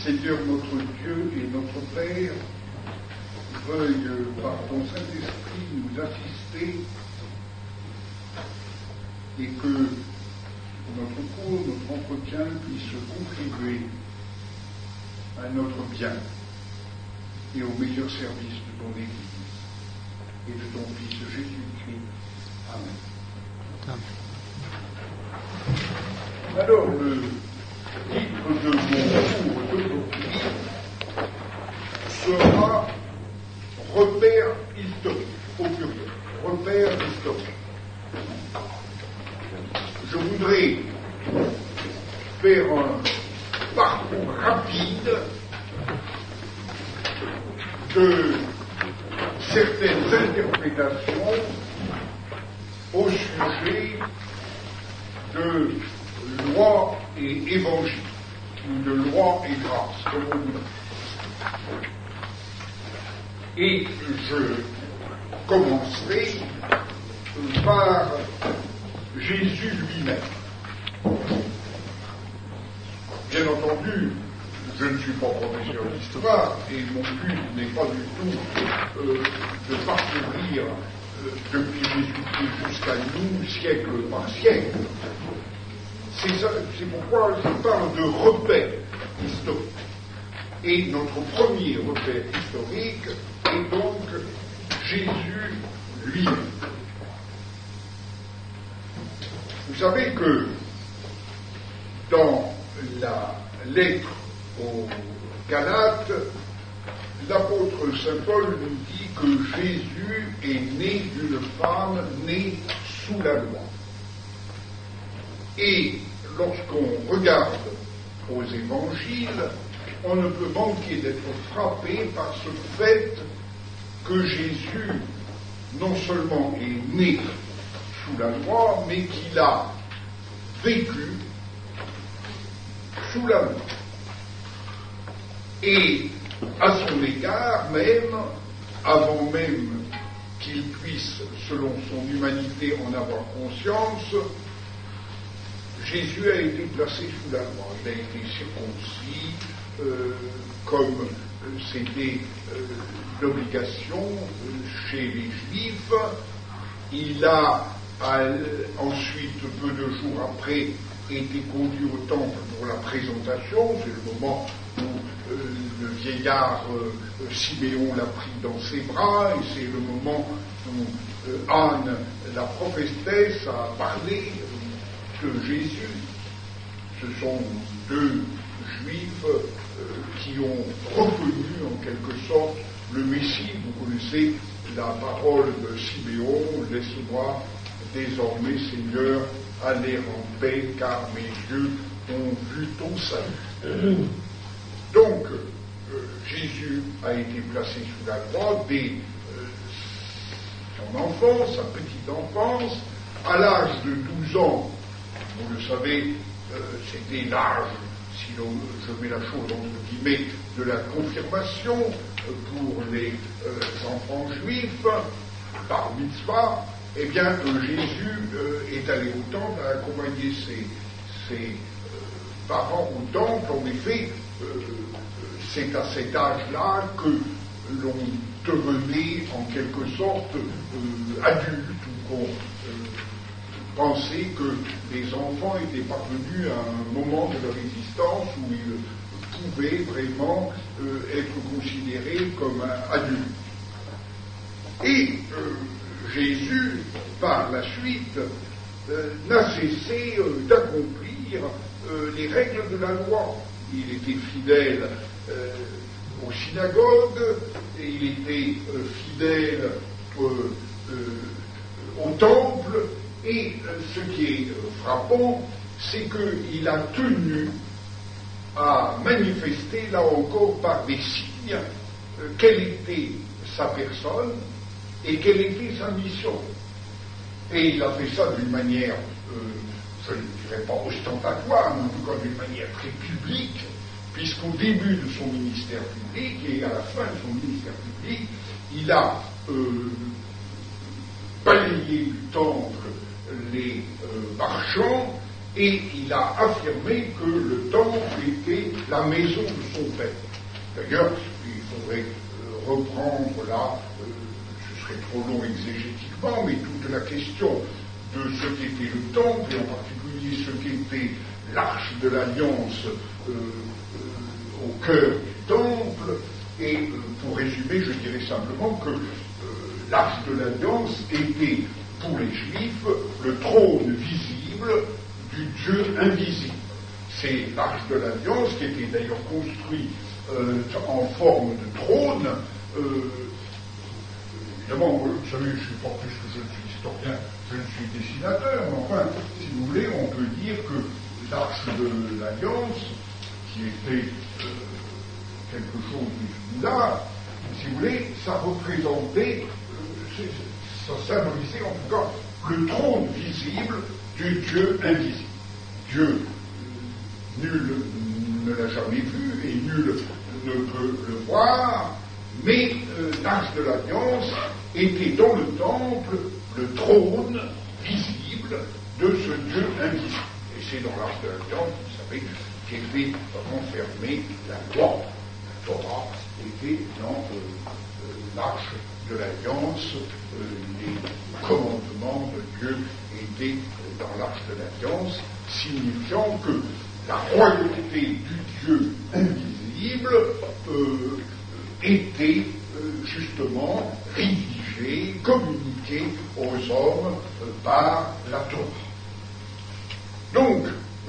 Seigneur notre Dieu et notre Père, veuille par ton Saint-Esprit nous assister et que notre cours, notre entretien puisse contribuer à notre bien et au meilleur service de ton Église et de ton Fils Jésus-Christ. Amen. Alors, le titre de mon cours d'aujourd'hui sera repère historique, au pluriel, repère historique. Je voudrais faire un parcours rapide de certaines interprétations au sujet de loi et évangile, ou de loi et grâce, comme on dit. Et je commencerai par Jésus lui-même. Bien entendu, je ne suis pas professeur d'histoire et mon but n'est pas du tout de parcourir depuis Jésus-Christ jusqu'à nous, siècle par siècle. C'est pourquoi je parle de repère historique. Et notre premier repère historique est donc Jésus lui-même. Vous savez que dans la lettre aux Galates, l'apôtre Saint Paul nous dit que Jésus est né d'une femme née sous la loi. Et lorsqu'on regarde aux évangiles, on ne peut manquer d'être frappé par ce fait que Jésus non seulement est né sous la loi, mais qu'il a vécu sous la loi. Et à son égard même, avant même qu'il puisse, selon son humanité, en avoir conscience, Jésus a été placé sous la loi. Il a été circoncis, comme c'était l'obligation chez les Juifs. Il a ensuite, peu de jours après, été conduit au temple pour la présentation. C'est le moment où le vieillard Siméon l'a pris dans ses bras, et c'est le moment où Anne, la prophétesse, a parlé de Jésus. Ce sont deux Juifs qui ont reconnu en quelque sorte le Messie. Vous connaissez la parole de Siméon: laisse-moi désormais, Seigneur, aller en paix, car mes yeux ont vu ton salut. Donc, Jésus a été placé sous la loi dès son enfance, sa petite enfance. À l'âge de 12 ans, vous le savez, c'était l'âge, si je mets la chose entre guillemets, de la confirmation pour les enfants juifs, par mitzvah. Eh bien, Jésus est allé au temple, a accompagné ses parents au temple. En effet, c'est à cet âge-là que l'on devenait en quelque sorte adulte, ou qu'on pensait que les enfants étaient parvenus à un moment de leur existence où ils pouvaient vraiment être considérés comme adultes. Et Jésus, par la suite, n'a cessé d'accomplir les règles de la loi. Il était fidèle aux synagogues, et il était fidèle au temple, et ce qui est frappant, c'est qu'il a tenu à manifester, là encore, par des signes, quelle était sa personne et quelle était sa mission. Et il a fait ça d'une manière, je ne dirais pas ostentatoire, mais en tout cas d'une manière très publique, puisqu'au début de son ministère public et à la fin de son ministère public, il a balayé du temple les marchands et il a affirmé que le temple était la maison de son père. D'ailleurs, il faudrait reprendre là, ce serait trop long exégétiquement, mais toute la question de ce qu'était le temple, et en particulier ce qu'était l'arche de l'Alliance au cœur du temple, et pour résumer, je dirais simplement que l'arche de l'Alliance était pour les Juifs le trône visible du Dieu invisible. C'est l'arche de l'Alliance qui était d'ailleurs construite en forme de trône. Évidemment, vous savez, je ne sais pas plus que je ne suis historien, je ne suis dessinateur, mais enfin, si vous voulez, on peut dire que l'arche de l'Alliance, qui était quelque chose de là, si vous voulez, ça représentait, ça symbolisait en tout cas le trône visible du Dieu invisible. Dieu, nul ne l'a jamais vu et nul ne peut le voir, mais l'arche de l'Alliance était dans le temple le trône visible de ce Dieu invisible. Et c'est dans l'arche de l'Alliance, vous savez, qu'était renfermée la loi. La Torah était dans l'arche de l'Alliance, les commandements de Dieu étaient dans l'arche de l'Alliance, signifiant que la royauté du Dieu invisible était justement rédigée, communiquée aux hommes par la Torah. Donc,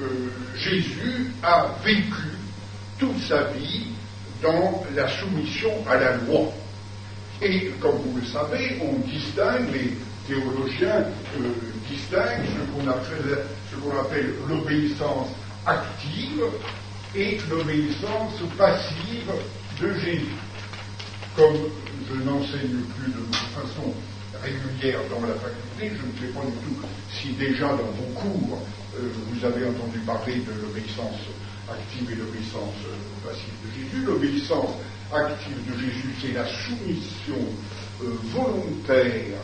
Jésus a vécu toute sa vie dans la soumission à la loi. Et comme vous le savez, on distingue, les théologiens distinguent ce qu'on appelle l'obéissance active et l'obéissance passive de Jésus. Comme je n'enseigne plus de façon régulière dans la faculté, je ne sais pas du tout si déjà dans vos cours vous avez entendu parler de l'obéissance active et l'obéissance passive de Jésus. L'obéissance active de Jésus, c'est la soumission volontaire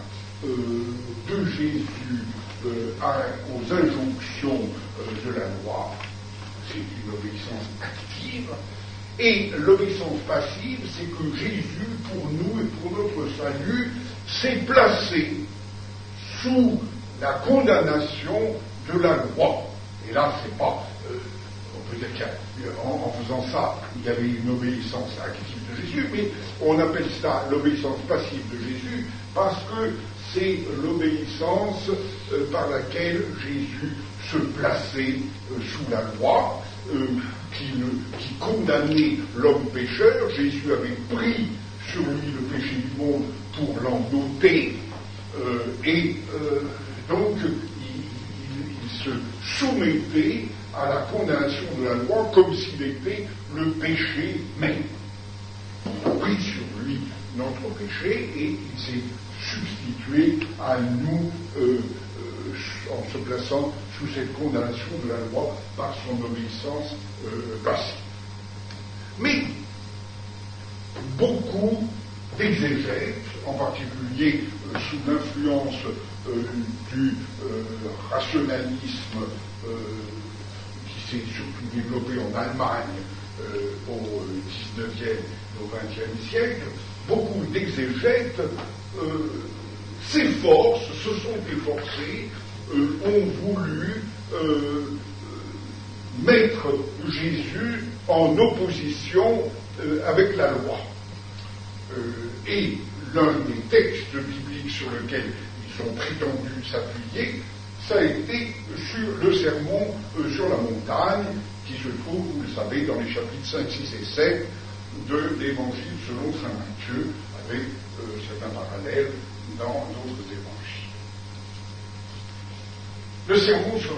de Jésus aux injonctions de la loi. C'est une obéissance active. Et l'obéissance passive, c'est que Jésus, pour nous et pour notre salut, s'est placé sous la condamnation de la loi. Et là, c'est pas... on peut dire qu'en faisant ça, il y avait une obéissance active de Jésus, mais on appelle ça l'obéissance passive de Jésus parce que c'est l'obéissance par laquelle Jésus se plaçait sous la loi, qui condamnait l'homme pécheur. Jésus avait pris sur lui le péché du monde pour l'en ôter, et donc il se soumettait à la condamnation de la loi comme s'il était le péché même. Il a pris sur lui notre péché et il s'est substitué à nous en se plaçant sous cette condamnation de la loi par son obéissance passive. Mais beaucoup d'exégètes, en particulier sous l'influence du rationalisme qui s'est surtout développé en Allemagne au XIXe et au XXe siècle, beaucoup d'exégètes s'efforcent, se sont efforcés, ont voulu mettre Jésus en opposition avec la loi. Et l'un des textes bibliques sur lequel ils ont prétendu s'appuyer, ça a été sur le sermon sur la montagne, qui se trouve, vous le savez, dans les chapitres 5, 6 et 7 de l'Évangile selon saint Matthieu, avec certains parallèles dans d'autres évangiles. Le sermon sur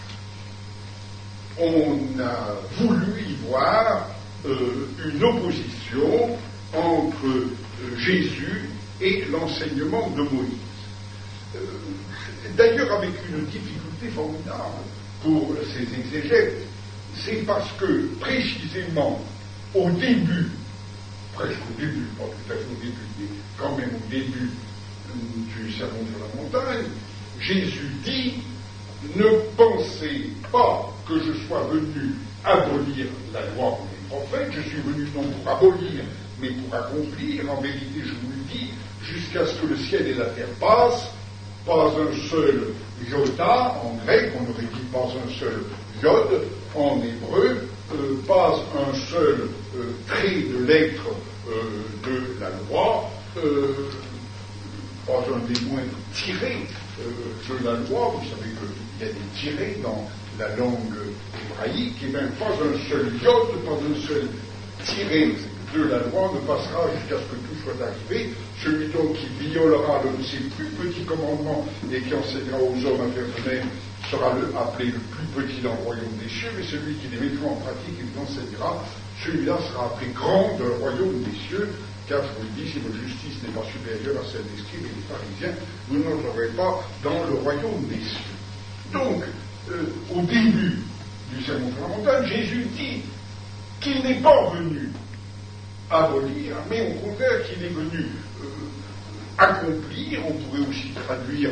la montagne. On a voulu y voir une opposition entre Jésus et l'enseignement de Moïse. D'ailleurs, avec une difficulté formidable pour ces exégètes, c'est parce que précisément au début, presque au début, pas tout à fait au début, mais quand même au début du sermon sur la montagne, Jésus dit: ne pensez pas que je sois venu abolir la loi ou les prophètes, je suis venu non pour abolir, mais pour accomplir. En vérité, je vous le dis, jusqu'à ce que le ciel et la terre passent, pas un seul iota en grec, on aurait dit pas un seul iode en hébreu, pas un seul trait de lettre de la loi, pas un des moindres tirés de la loi. Vous savez qu'il y a des tirés dans la langue hébraïque, et bien pas un seul iode, pas un seul tiré de la loi ne passera jusqu'à ce que tout soit arrivé. Celui donc qui violera l'un de ses plus petits commandements et qui enseignera aux hommes à faire de même sera appelé le plus petit dans le royaume des cieux, mais celui qui les mettra en pratique et les enseignera, celui-là sera appelé grand dans le royaume des cieux, car je vous le dis, si votre justice n'est pas supérieure à celle des scribes et des pharisiens, vous n'entrerez pas dans le royaume des cieux. Donc, au début du sermon sur la montagne, Jésus dit qu'il n'est pas venu abolir, mais au contraire qu'il est venu accomplir. On pourrait aussi traduire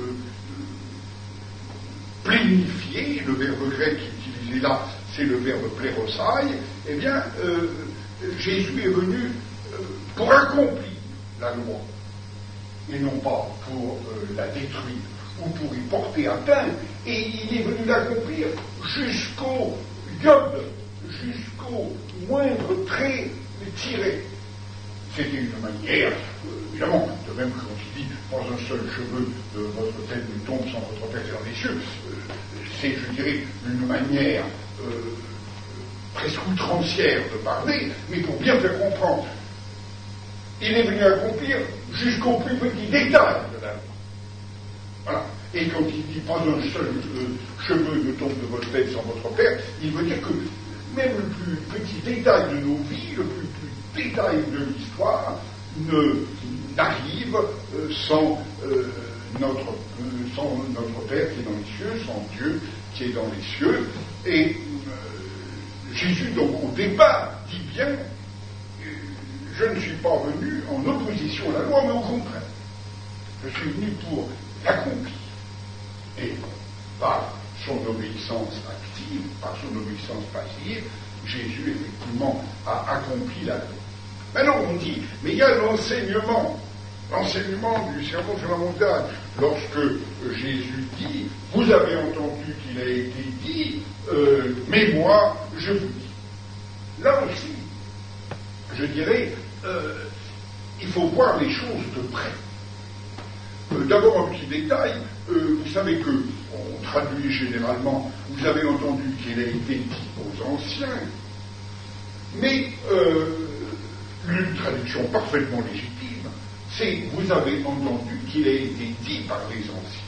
plénifier, le verbe grec utilisé là, c'est le verbe plérosai. Eh bien, Jésus est venu pour accomplir la loi, et non pas pour la détruire ou pour y porter atteinte, et il est venu l'accomplir jusqu'au iode, jusqu'au moindre trait tiré. C'était une manière, évidemment, de même que quand il dit pas un seul cheveu de votre tête ne tombe sans votre Père dans les cieux, c'est, je dirais, une manière presque outrancière de parler, mais pour bien faire comprendre. Il est venu accomplir jusqu'au plus petit détail de la loi. Voilà. Et quand il dit pas un seul cheveu ne tombe de votre tête sans votre Père, il veut dire que même le plus petit détail de nos vies, le plus détail de l'histoire, n'arrive sans notre Père qui est dans les cieux, sans Dieu qui est dans les cieux. Et Jésus, donc, au départ, dit bien, je ne suis pas venu en opposition à la loi, mais au contraire. Je suis venu pour l'accomplir. Et par son obéissance active, par son obéissance passive, Jésus, effectivement, a accompli la loi. Maintenant, on dit, mais il y a l'enseignement du sermon sur la montagne. Lorsque Jésus dit, vous avez entendu qu'il a été dit, mais moi, je vous dis. Là aussi, je dirais, il faut voir les choses de près. D'abord, un petit détail, vous savez que, on traduit généralement, vous avez entendu qu'il a été dit aux anciens, mais une traduction parfaitement légitime, c'est vous avez entendu qu'il a été dit par les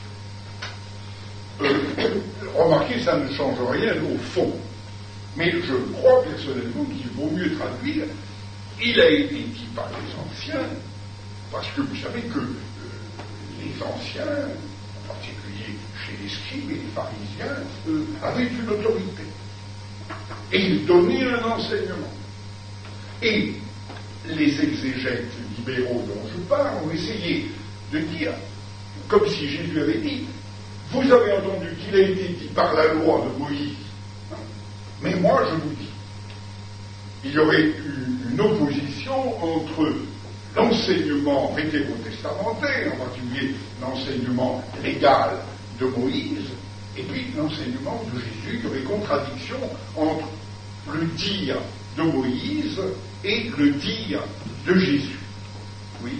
anciens. Remarquez, ça ne change rien au fond, mais je crois personnellement qu'il vaut mieux traduire il a été dit par les anciens, parce que vous savez que les anciens, en particulier chez les scribes et les pharisiens, avaient une autorité. Et ils donnaient un enseignement. Et les exégètes libéraux dont je parle ont essayé de dire, comme si Jésus avait dit, vous avez entendu qu'il a été dit par la loi de Moïse, mais moi je vous dis, il y aurait eu une opposition entre l'enseignement vétérotestamentaire, en particulier l'enseignement légal de Moïse, et puis l'enseignement de Jésus. Il y aurait contradiction entre le dire de Moïse et le dire de Jésus. Oui.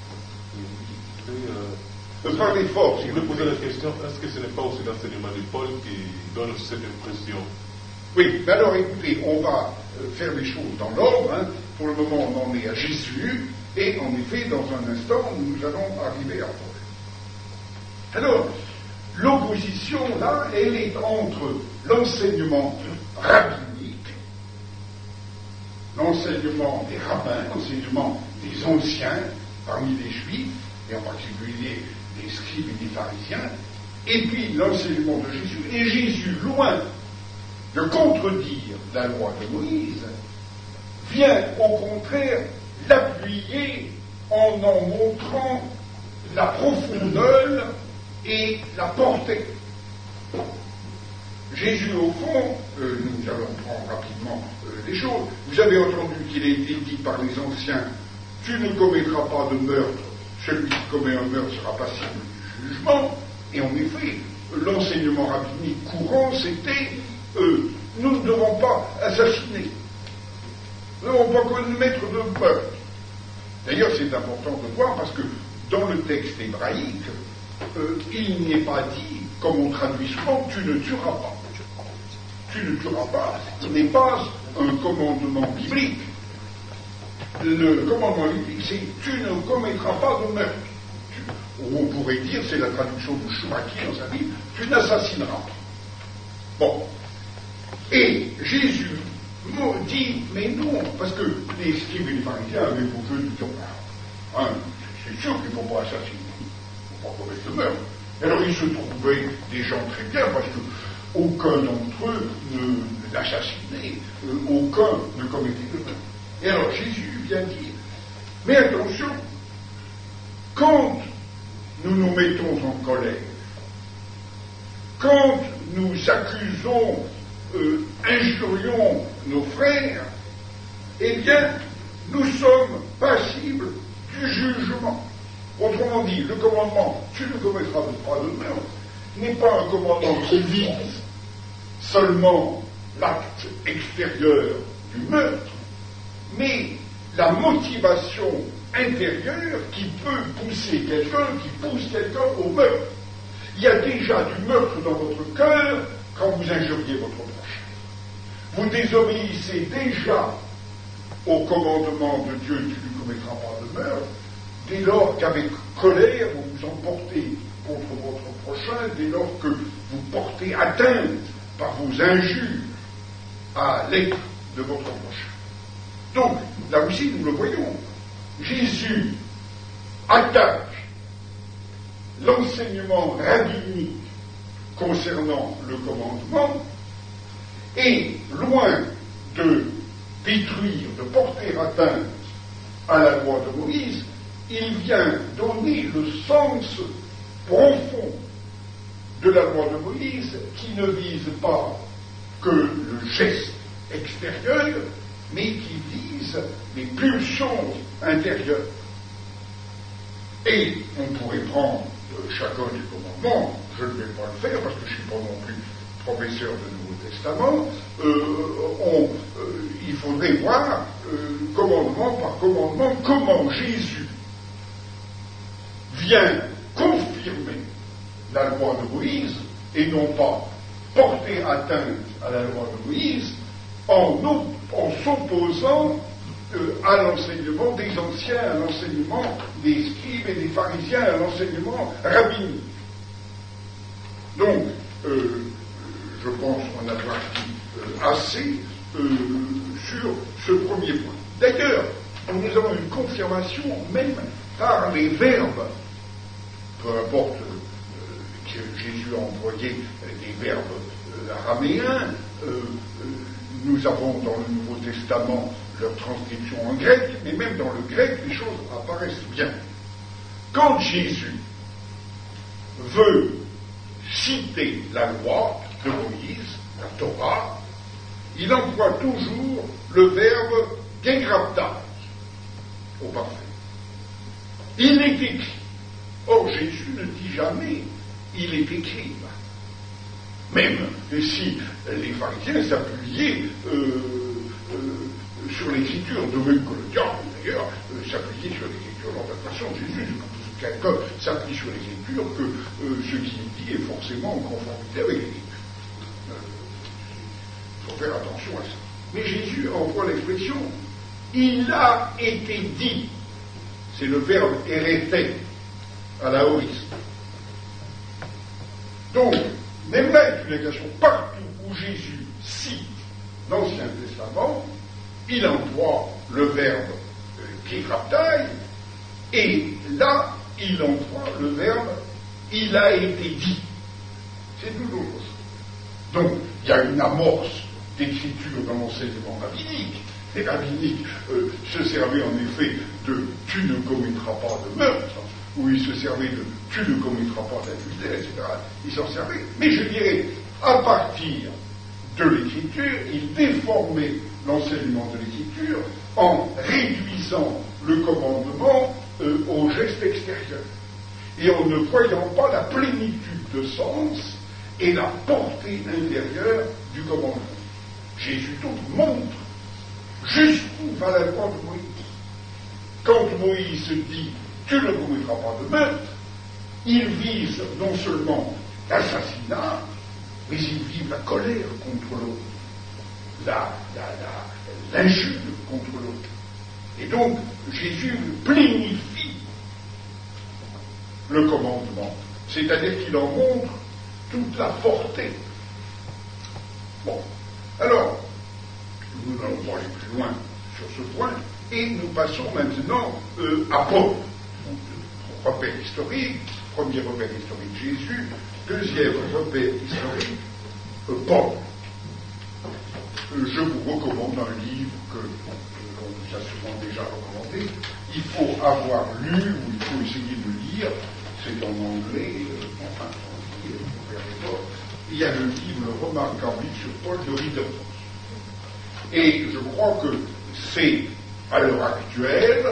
Parlez fort. Je voulais poser la question, est-ce que ce n'est pas aussi l'enseignement de Paul qui donne cette impression? Oui, mais alors écoutez, on va faire les choses dans l'ordre. Hein. Pour le moment, on en est à Jésus, et en effet, dans un instant, nous allons arriver à Paul. Alors, l'opposition, là, elle est entre l'enseignement rabbinique, l'enseignement des rabbins, l'enseignement des anciens, parmi les juifs, et en particulier des scribes et des pharisiens, et puis l'enseignement de Jésus. Et Jésus, loin de contredire la loi de Moïse, vient au contraire l'appuyer en montrant la profondeur et la portée. Jésus, au fond, nous allons prendre rapidement les choses. Vous avez entendu qu'il a été dit par les anciens, tu ne commettras pas de meurtre, celui qui commet un meurtre sera passible du jugement. Et en effet, l'enseignement rabbinique courant, c'était, nous ne devons pas assassiner, nous ne devons pas commettre de meurtre. D'ailleurs, c'est important de voir parce que dans le texte hébraïque, il n'est pas dit, comme on traduit souvent, tu ne tueras pas. Tu ne tueras pas, ce n'est pas un commandement biblique. Le commandement biblique, c'est tu ne commettras pas de meurtre. Ou on pourrait dire, c'est la traduction de Chouraki dans sa Bible, tu n'assassineras pas. Bon. Et Jésus dit, mais non, parce que les scribes et les pharisiens avaient pour jeu de dire, c'est sûr qu'il ne faut pas assassiner, il ne faut pas commettre de meurtre. Alors il se trouvait des gens très bien, parce que aucun d'entre eux ne l'assassinait, aucun ne commettait de meurtre. Et alors Jésus vient dire, mais attention, quand nous nous mettons en colère, quand nous accusons, injurions nos frères, eh bien, nous sommes passibles du jugement. Autrement dit, le commandement « tu ne commettras pas de meurtre » n'est pas un commandement qui vise seulement l'acte extérieur du meurtre, mais la motivation intérieure qui peut pousser quelqu'un, qui pousse quelqu'un au meurtre. Il y a déjà du meurtre dans votre cœur quand vous injuriez votre prochain. Vous désobéissez déjà au commandement de Dieu, tu ne commettras pas de meurtre, dès lors qu'avec colère vous vous emportez contre votre prochain, dès lors que vous portez atteinte par vos injures à l'être de votre prochain. Donc, là aussi, nous le voyons. Jésus attaque l'enseignement rabbinique concernant le commandement et, loin de détruire, de porter atteinte à la loi de Moïse, il vient donner le sens profond de la loi de Moïse qui ne vise pas que le geste extérieur, mais qui vise les pulsions intérieures. Et on pourrait prendre chacun des commandements, je ne vais pas le faire parce que je ne suis pas non plus professeur de Nouveau Testament, il faudrait voir commandement par commandement comment Jésus vient confirmer la loi de Moïse et non pas porter atteinte à la loi de Moïse en s'opposant à l'enseignement des anciens, à l'enseignement des scribes et des pharisiens, à l'enseignement rabbinique. Donc, je pense en avoir dit assez sur ce premier point. D'ailleurs, nous avons une confirmation même par les verbes, peu importe que Jésus a employé des verbes araméens, nous avons dans le Nouveau Testament leur transcription en grec, mais même dans le grec, les choses apparaissent bien. Quand Jésus veut citer la loi de Moïse, la Torah, il emploie toujours le verbe gegraptai au parfait. Il est écrit. Or, Jésus ne dit jamais il est écrit. Même si les pharisiens s'appuyaient sur l'écriture, de même que le diable d'ailleurs s'appuyait sur l'écriture dans la façon de Jésus. Quelqu'un s'appuie sur l'écriture que ce qu'il dit est forcément en conformité avec l'écriture. Il faut faire attention à ça. Mais Jésus emploie l'expression il a été dit. C'est le verbe érété à la horis. Donc, même là est une négation. Partout où Jésus cite l'Ancien Testament, il emploie le verbe kikraptai, et là, il emploie le verbe il a été dit. C'est tout autre chose. Donc, il y a une amorce d'écriture dans l'enseignement rabbinique. Les rabbiniques se servaient en effet de tu ne commettras pas de meurtre, ou ils se servaient de tu ne commettras pas d'adultère, etc. Ils s'en servaient. Mais je dirais, à partir de l'écriture, il déformait l'enseignement de l'écriture en réduisant le commandement au geste extérieur et en ne voyant pas la plénitude de sens et la portée intérieure du commandement. Jésus donc montre jusqu'où va la loi de Moïse. Quand Moïse dit « tu ne commettras pas de meurtre », il vise non seulement l'assassinat, mais il vise la colère contre l'autre, l'injure contre l'autre. Et donc, Jésus plénifie le commandement, c'est-à-dire qu'il en montre toute la portée. Bon, alors, nous n'allons pas aller plus loin sur ce point, et nous passons maintenant à Paul. Repère historique, premier repère historique Jésus, deuxième repère historique Paul. Je vous recommande un livre que l'on vous a souvent déjà recommandé. Il faut avoir lu, ou il faut essayer de lire, c'est en anglais, enfin, il y a le livre remarquable sur Paul de Ridderfoss. Et je crois que c'est, à l'heure actuelle,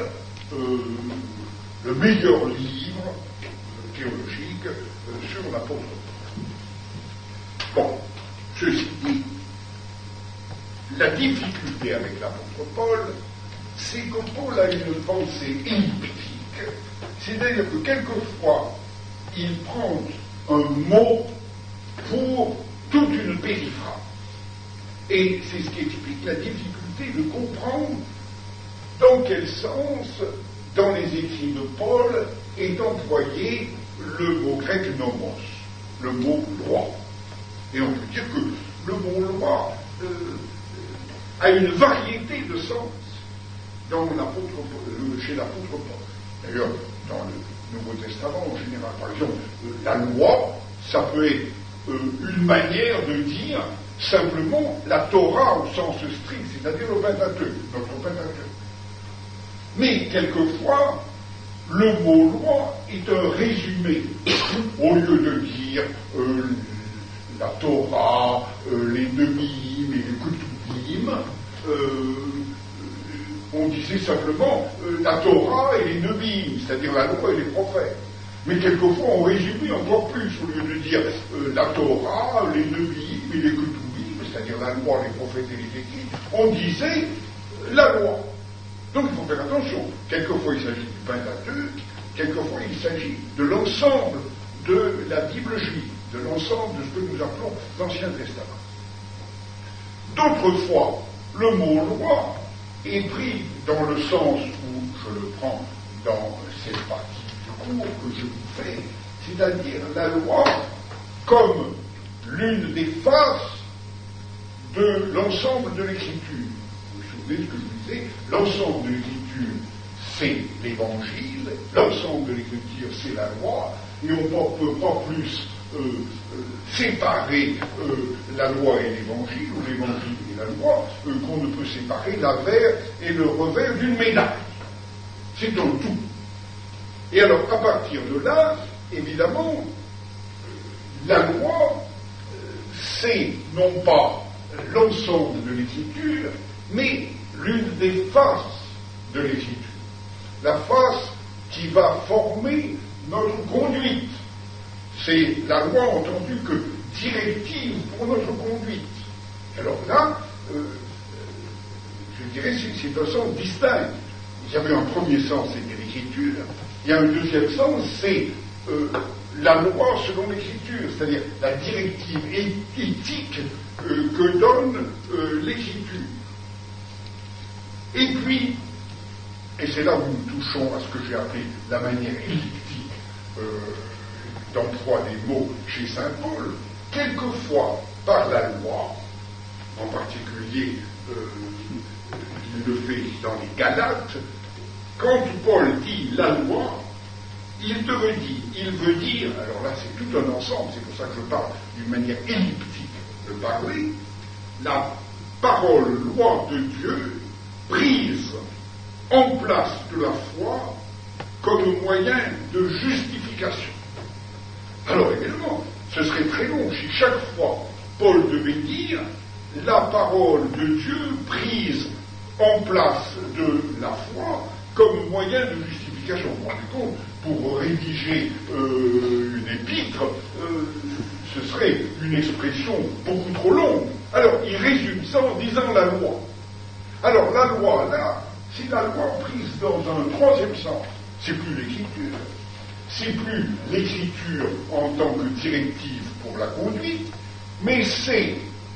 le meilleur livre théologique sur l'apôtre Paul. Bon, ceci dit, la difficulté avec l'apôtre Paul, c'est que Paul a une pensée elliptique, c'est-à-dire que quelquefois, il prend un mot pour toute une périphrase. Et c'est ce qui explique la difficulté de comprendre dans quel sens, dans les écrits de Paul, est employé le mot grec nomos, le mot loi. Et on peut dire que le mot loi a une variété de sens chez l'apôtre Paul. D'ailleurs, dans le Nouveau Testament en général, par exemple, la loi, ça peut être une manière de dire simplement la Torah au sens strict, c'est-à-dire le Pentateuque, notre Pentateuque. Mais quelquefois, le mot loi est un résumé. Au lieu de dire la Torah, les Nevi'im et les Ketuvim, on disait simplement la Torah et les Nevi'im, c'est-à-dire la loi et les prophètes. Mais quelquefois, on résumait encore plus, au lieu de dire la Torah, les Nevi'im et les Ketuvim, c'est-à-dire la loi, les prophètes et les écrits, on disait la loi. Donc il faut faire attention. Quelquefois il s'agit du Pentateuque, quelquefois il s'agit de l'ensemble de la Bible juive, de l'ensemble de ce que nous appelons l'Ancien Testament. D'autres fois, le mot loi est pris dans le sens où je le prends dans cette partie du cours que je vous fais, c'est-à-dire la loi comme l'une des faces de l'ensemble de l'Écriture. Vous vous souvenez de ce que je disais? L'ensemble de l'Écriture, c'est l'Évangile, l'ensemble de l'Écriture, c'est la loi, et on ne peut pas plus séparer la loi et l'Évangile, ou l'Évangile et la loi, qu'on ne peut séparer l'avers et le revers d'une médaille. C'est un tout. Et alors, à partir de là, évidemment, la loi, c'est non pas l'ensemble de l'Écriture, mais l'une des faces de l'Écriture. La face qui va former notre conduite. C'est la loi entendue que directive pour notre conduite. Alors là, je dirais, c'est un sens distinct. Il y avait un premier sens, c'était l'Écriture. Il y a un deuxième sens, c'est la loi selon l'Écriture, c'est-à-dire la directive éthique que donne l'Écriture. Et puis, et c'est là où nous touchons à ce que j'ai appelé la manière elliptique d'emploi des mots chez saint Paul, quelquefois par la loi, en particulier il le fait dans les Galates, quand Paul dit la loi, il veut dire, alors là c'est tout un ensemble, c'est pour ça que je parle d'une manière elliptique de parler, la parole loi de Dieu prise en place de la foi comme moyen de justification. Alors évidemment, ce serait très long si chaque fois Paul devait dire la parole de Dieu prise en place de la foi comme moyen de justification. Vous vous rendez compte, pour rédiger une épître, ce serait une expression beaucoup trop longue. Alors, il résume ça en disant la loi. Alors, la loi, là, c'est la loi prise dans un troisième sens. C'est plus l'écriture. C'est plus l'écriture en tant que directive pour la conduite, mais c'est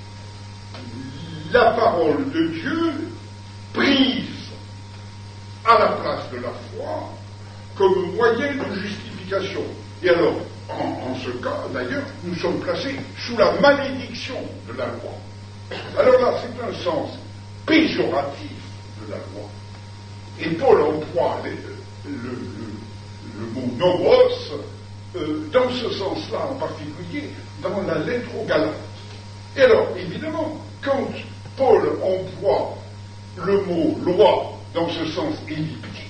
la parole de Dieu prise à la place de la foi comme moyen de justification. Et alors, en ce cas, d'ailleurs, nous sommes placés sous la malédiction de la loi. Alors là, c'est un sens péjoratif de la loi. Et Paul emploie le mot nomos dans ce sens-là en particulier, dans la lettre aux Galates. Et alors, évidemment, quand Paul emploie le mot loi dans ce sens elliptique,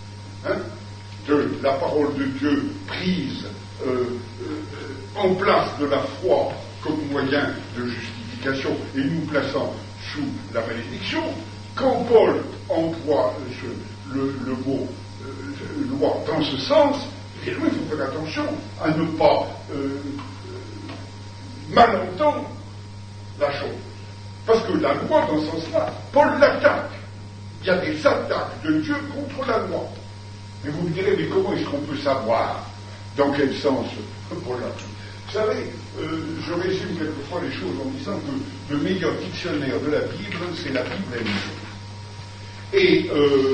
de la parole de Dieu prise en place de la foi comme moyen de justification et nous plaçant sous la malédiction, quand Paul emploie le mot loi dans ce sens, évidemment, il faut faire attention à ne pas mal entendre la chose. Parce que la loi, dans ce sens-là, Paul l'attaque. Il y a des attaques de Dieu contre la loi. Mais vous me direz, mais comment est-ce qu'on peut savoir dans quel sens Paul l'attaque? Vous savez, je résume quelquefois les choses en disant que le meilleur dictionnaire de la Bible, c'est la Bible elle-même. Et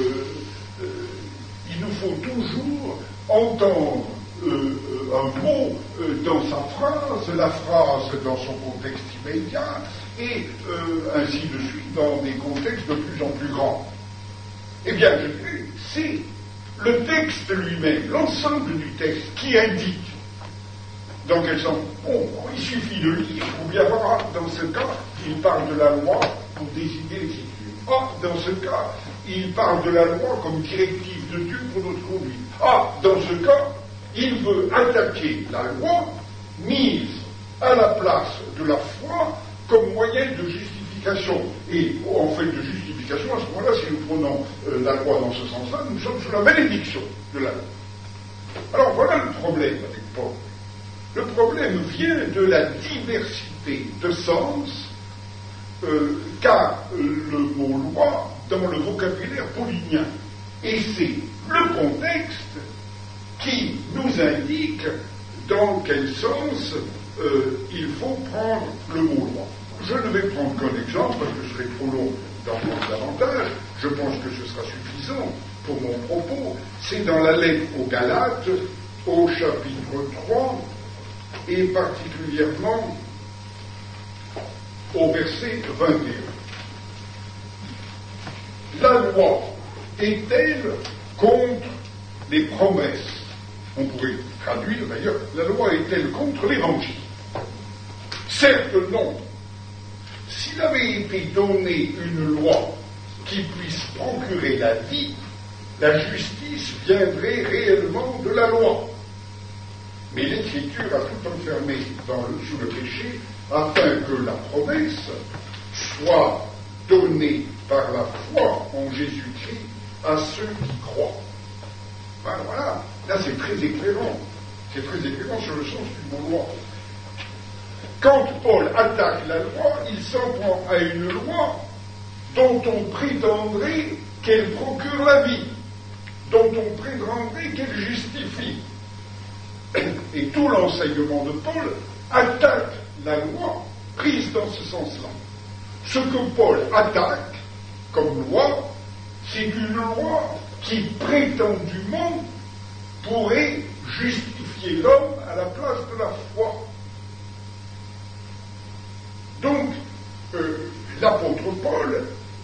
il nous faut toujours entendre un mot dans sa phrase, la phrase dans son contexte immédiat, et ainsi de suite dans des contextes de plus en plus grands. Eh bien, je dirais, c'est le texte lui-même, l'ensemble du texte, qui indique dans quel sens. Bon, il suffit de lire pour bien voir, dans ce cas, il parle de la loi pour désigner l'écriture. Ah, dans ce cas, il parle de la loi comme directive de Dieu pour notre conduite. Ah, dans ce cas, il veut attaquer la loi mise à la place de la foi comme moyen de justification. Et en fait de justification, à ce moment-là, si nous prenons la loi dans ce sens-là, nous sommes sous la malédiction de la loi. Alors voilà le problème avec Paul. Le problème vient de la diversité de sens qu'a le mot loi dans le vocabulaire paulinien. Et c'est le contexte qui nous indique dans quel sens il faut prendre le mot loi. Je ne vais prendre qu'un exemple parce que ce serait trop long d'en prendre davantage. Je pense que ce sera suffisant pour mon propos. C'est dans la lettre aux Galates, au chapitre 3, et particulièrement au verset 21. La loi est-elle contre les promesses? On pourrait traduire d'ailleurs, la loi est-elle contre l'évangile? Certes non. S'il avait été donné une loi qui puisse procurer la vie, la justice viendrait réellement de la loi. Mais l'Écriture a tout enfermé sous le péché afin que la promesse soit donnée par la foi en Jésus-Christ à ceux qui croient. Ben voilà, là c'est très éclairant. C'est très éclairant sur le sens du mot loi. Quand Paul attaque la loi, il s'en prend à une loi dont on prétendrait qu'elle procure la vie, dont on prétendrait qu'elle justifie. Et tout l'enseignement de Paul attaque la loi prise dans ce sens-là. Ce que Paul attaque comme loi, c'est une loi qui prétendument pourrait justifier l'homme à la place de la foi. Donc, l'apôtre Paul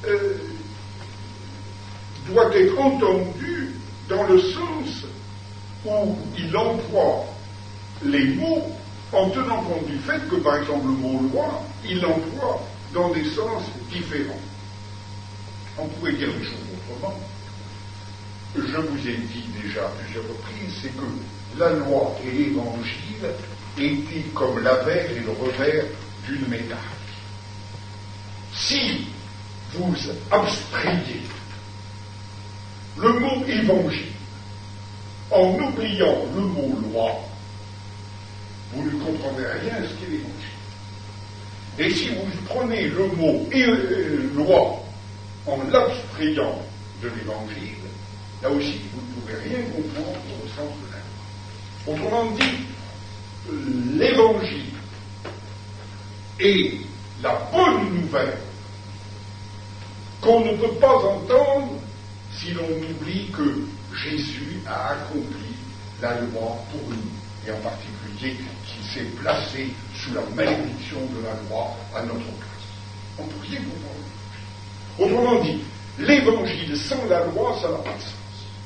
doit être entendu dans le sens où il emploie les mots en tenant compte du fait que, par exemple, le mot loi, il l'emploie dans des sens différents. On pourrait dire les choses autrement. Je vous ai dit déjà à plusieurs reprises, c'est que la loi et l'évangile étaient comme l'avers et le revers d'une médaille. Si vous abstrayez le mot évangile en oubliant le mot loi, vous ne comprendrez rien à ce qu'est l'évangile. Et si vous prenez le mot loi en l'abstrayant de l'évangile, là aussi vous ne pourrez rien comprendre au sens de la loi. Autrement dit, l'évangile est la bonne nouvelle qu'on ne peut pas entendre si l'on oublie que Jésus a accompli la loi pour nous, et en particulier qu'il s'est placé sous la malédiction de la loi à notre place. On ne peut rien comprendre. Autrement dit, l'évangile sans la loi, ça n'a pas de sens.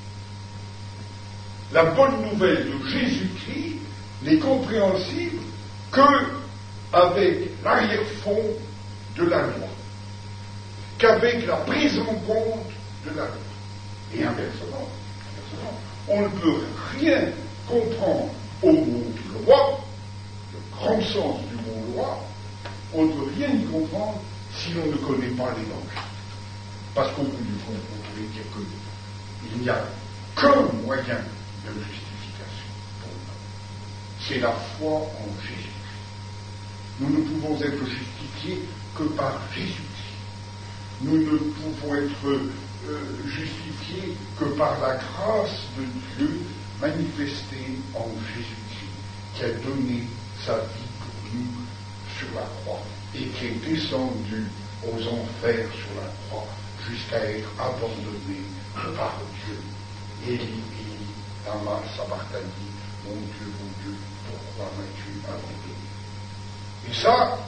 La bonne nouvelle de Jésus-Christ n'est compréhensible qu'avec l'arrière-fond de la loi, qu'avec la prise en compte de la loi. Et inversement, on ne peut rien comprendre au mot loi, le grand sens du mot loi, on ne peut rien y comprendre si l'on ne connaît pas l'évangile. Parce qu'au bout du compte, on pourrait dire qu'il n'y a qu'un moyen de justification pour nous. C'est la foi en Jésus-Christ. Nous ne pouvons être justifiés que par Jésus-Christ. Nous ne pouvons être justifiés que par la grâce de Dieu manifestée en Jésus-Christ, qui a donné sa vie pour nous sur la croix et qui est descendu aux enfers sur la croix jusqu'à être abandonné par Dieu. Élie, Élie, lama sabachthani, mon Dieu, pourquoi m'as-tu abandonné? Et ça,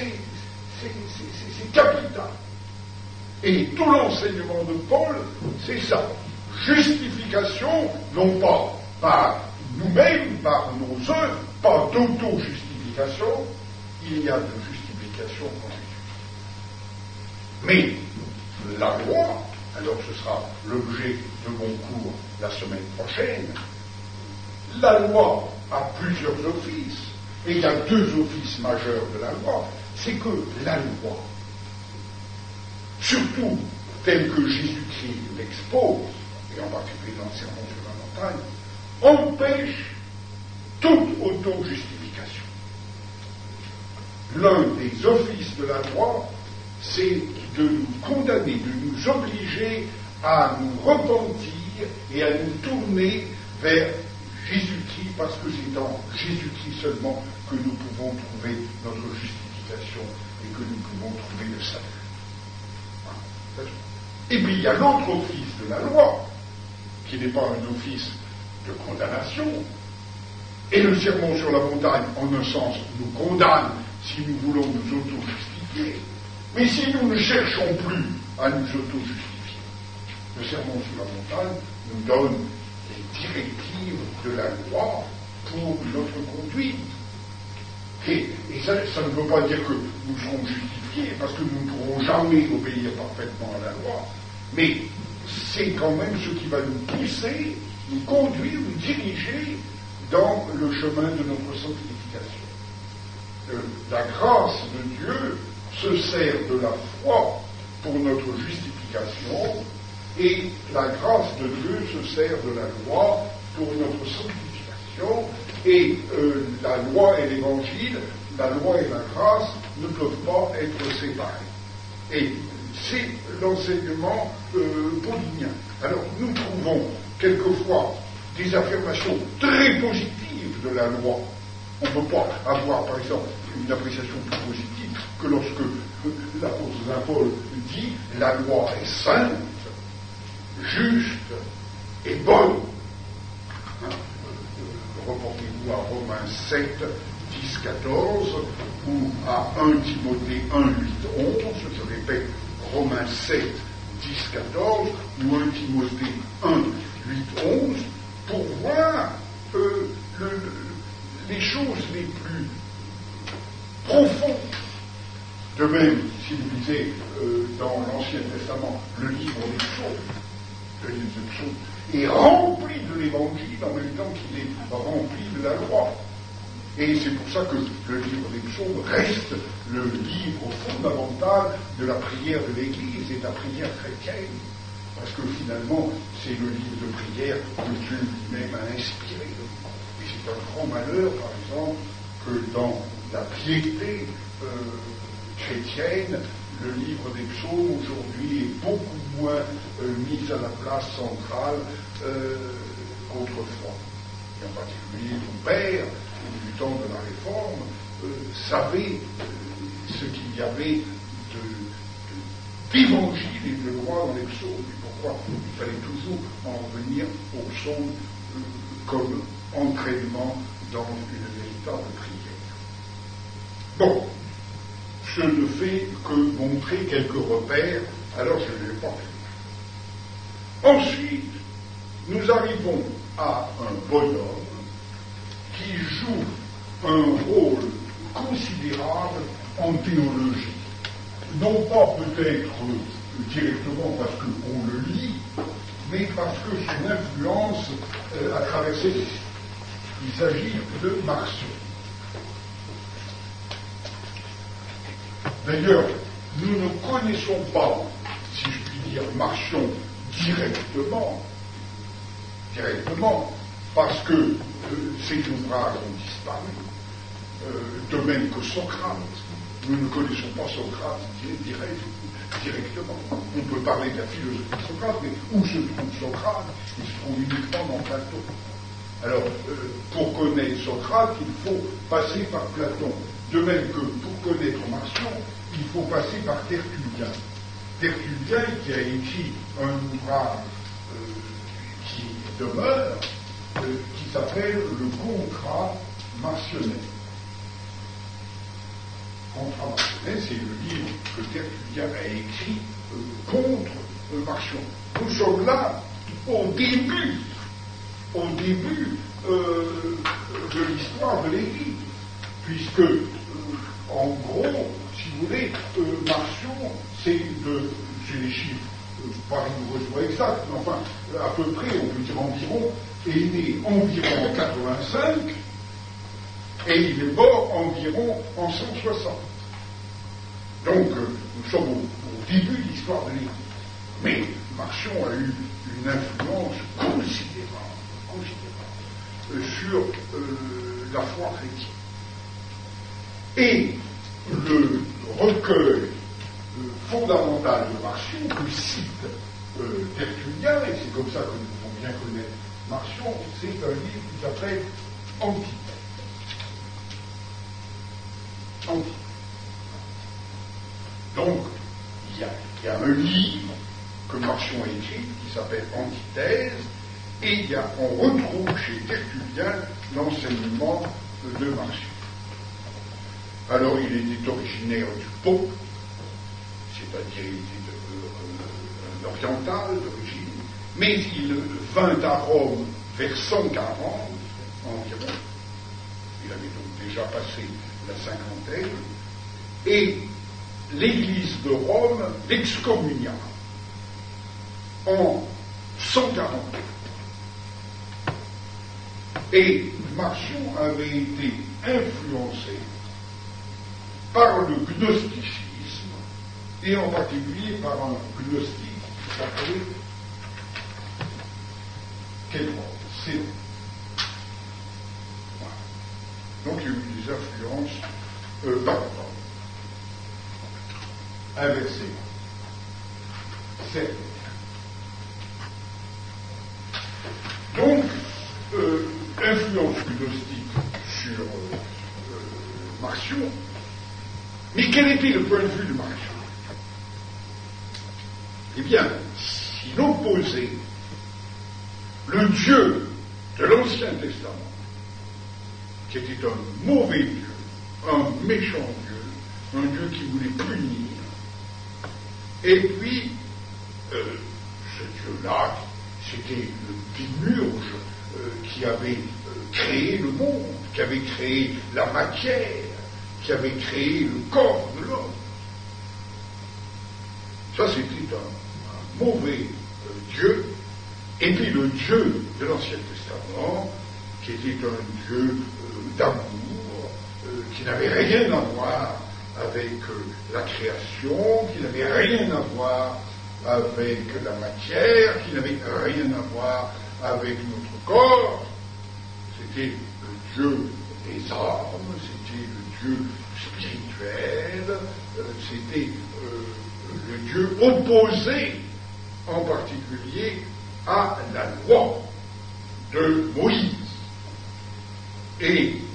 c'est capital. Et tout l'enseignement de Paul, c'est ça. Justification, non pas par nous-mêmes, par nos œuvres, pas d'auto-justification, il y a de justification en Jésus. Mais la loi, alors ce sera l'objet de mon cours la semaine prochaine, la loi a plusieurs offices, et il y a deux offices majeurs de la loi. C'est que la loi, surtout tel que Jésus-Christ l'expose, et en particulier dans le Sermon sur la montagne, empêche toute auto-justification. L'un des offices de la loi, c'est de nous condamner, de nous obliger à nous repentir et à nous tourner vers Jésus-Christ, parce que c'est dans Jésus-Christ seulement que nous pouvons trouver notre justification et que nous pouvons trouver le salut. Et puis il y a l'autre office de la loi, qui n'est pas un office de condamnation. Et le Sermon sur la montagne, en un sens, nous condamne si nous voulons nous auto-justifier. Mais si nous ne cherchons plus à nous auto-justifier, le Sermon sur la montagne nous donne les directives de la loi pour notre conduite. Et ça ne veut pas dire que nous serons justifiés, parce que nous ne pourrons jamais obéir parfaitement à la loi, mais c'est quand même ce qui va nous pousser, nous conduire, nous diriger dans le chemin de notre sanctification. La grâce de Dieu se sert de la foi pour notre justification, et la grâce de Dieu se sert de la loi pour notre sanctification, et la loi et l'évangile, la loi et la grâce ne peuvent pas être séparés. Et c'est l'enseignement paulinien. Alors nous trouvons quelquefois des affirmations très positives de la loi. On ne peut pas avoir, par exemple, une appréciation plus positive que lorsque l'apôtre Saint Paul dit « la loi est sainte, juste et bonne ». Reportez-vous à Romains 7, 10, 14, ou à 1 Timothée 1, 8, 11, je répète, Romains 7, 10, 14, ou 1 Timothée 1, 8, 11, pour voir les choses les plus profondes. De même, si vous lisez dans l'Ancien Testament le livre des Psaumes, est rempli de l'évangile en même temps qu'il est rempli de la loi. Et c'est pour ça que le livre des psaumes reste le livre fondamental de la prière de l'Église et de la prière chrétienne. Parce que finalement, c'est le livre de prière que Dieu lui-même a inspiré. Et c'est un grand malheur, par exemple, que dans la piété chrétienne, le livre des psaumes aujourd'hui est beaucoup moins mis à la place centrale qu'autrefois. Et en particulier, mon père, du temps de la Réforme, savait ce qu'il y avait d'évangile et de loi dans les psaumes. Et pourquoi il fallait toujours en revenir aux psaumes comme entraînement dans une véritable prière. Bon, je ne fais que montrer quelques repères, alors je ne vais pas faire. Ensuite, nous arrivons à un bonhomme qui joue un rôle considérable en théologie. Non pas peut-être directement parce qu'on le lit, mais parce que son influence a traversé les siècles. Il s'agit de Marcion. D'ailleurs, nous ne connaissons pas, si je puis dire, Marcion directement, parce que ses ouvrages ont disparu, de même que Socrate. Nous ne connaissons pas Socrate directement. On peut parler de la philosophie de Socrate, mais où se trouve Socrate? Il se trouve uniquement dans Platon. Alors, pour connaître Socrate, il faut passer par Platon. De même que pour connaître Marcion, il faut passer par Tertullien. Tertullien qui a écrit un ouvrage qui demeure, qui s'appelle le Contrat marcionnaire. Contrat marcionnaire, c'est le livre que Tertullien a écrit contre Marcion. Nous sommes là au début de l'histoire de l'Église, puisque, en gros, si vous voulez, Marcion, c'est les chiffres, pas rigoureusement exacts, mais enfin, à peu près, on peut dire environ, est né environ en 85, et il est mort environ en 160. Donc, nous sommes au début de l'histoire de l'Église. Mais Marcion a eu une influence considérable sur la foi chrétienne. Et le recueil fondamental de Marcion que cite Tertullien, et c'est comme ça que nous pouvons bien connaître Marcion, c'est un livre qui s'appelle Antithèse. Donc, il y a un livre que Marcion a écrit qui s'appelle Antithèse, et on retrouve chez Tertullien l'enseignement de Marcion. Alors, il était originaire du Pont, c'est-à-dire il était oriental d'origine, mais il vint à Rome vers 140 environ. Il avait donc déjà passé la cinquantaine, et l'Église de Rome l'excommunia en 140. Et Marcion avait été influencé par le gnosticisme, et en particulier par un gnostique qui s'appelait Cédron. Voilà. Donc il y a eu des influences inversées. C'est donc influence gnostique sur Marcion. Mais quel était le point de vue de Marcion? Eh bien, s'il opposait le Dieu de l'Ancien Testament, qui était un mauvais Dieu, un méchant Dieu, un Dieu qui voulait punir, et puis ce Dieu-là, c'était le démiurge qui avait créé le monde, qui avait créé la matière, qui avait créé le corps de l'homme. Ça, c'était un mauvais Dieu. Et puis le Dieu de l'Ancien Testament, qui était un Dieu d'amour, qui n'avait rien à voir avec la création, qui n'avait rien à voir avec la matière, qui n'avait rien à voir avec notre corps. C'était le Dieu des hommes, c'était le Dieu spirituel, c'était le Dieu opposé en particulier à la loi de Moïse. Et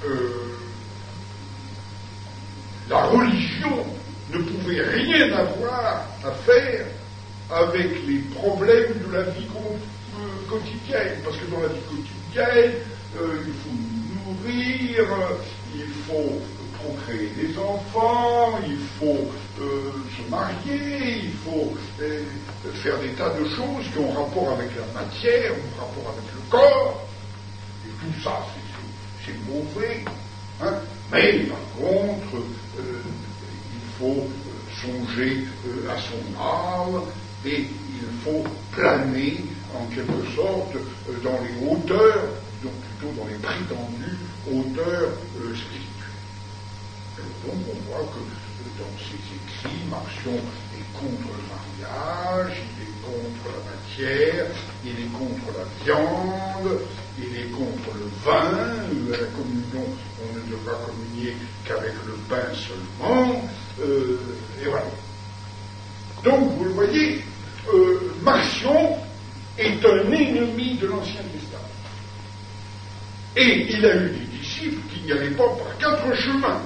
la religion ne pouvait rien avoir à faire avec les problèmes de la vie quotidienne, parce que dans la vie quotidienne, il faut nourrir, il faut procréer des enfants, il faut se marier, il faut faire des tas de choses qui ont rapport avec la matière, ont rapport avec le corps, et tout ça, c'est mauvais. Hein. Mais par contre, il faut songer à son âme, et il faut planer en quelque sorte dans les hauteurs, donc plutôt dans les prétendues hauteurs spirituelles. Donc on voit que dans ses écrits, Marcion est contre le mariage, il est contre la matière, il est contre la viande, il est contre le vin. À la communion, on ne devra communier qu'avec le pain seulement, et voilà. Donc vous le voyez, Marcion est un ennemi de l'Ancien Testament. Et il a eu des disciples qui n'y allaient pas par 4 chemins,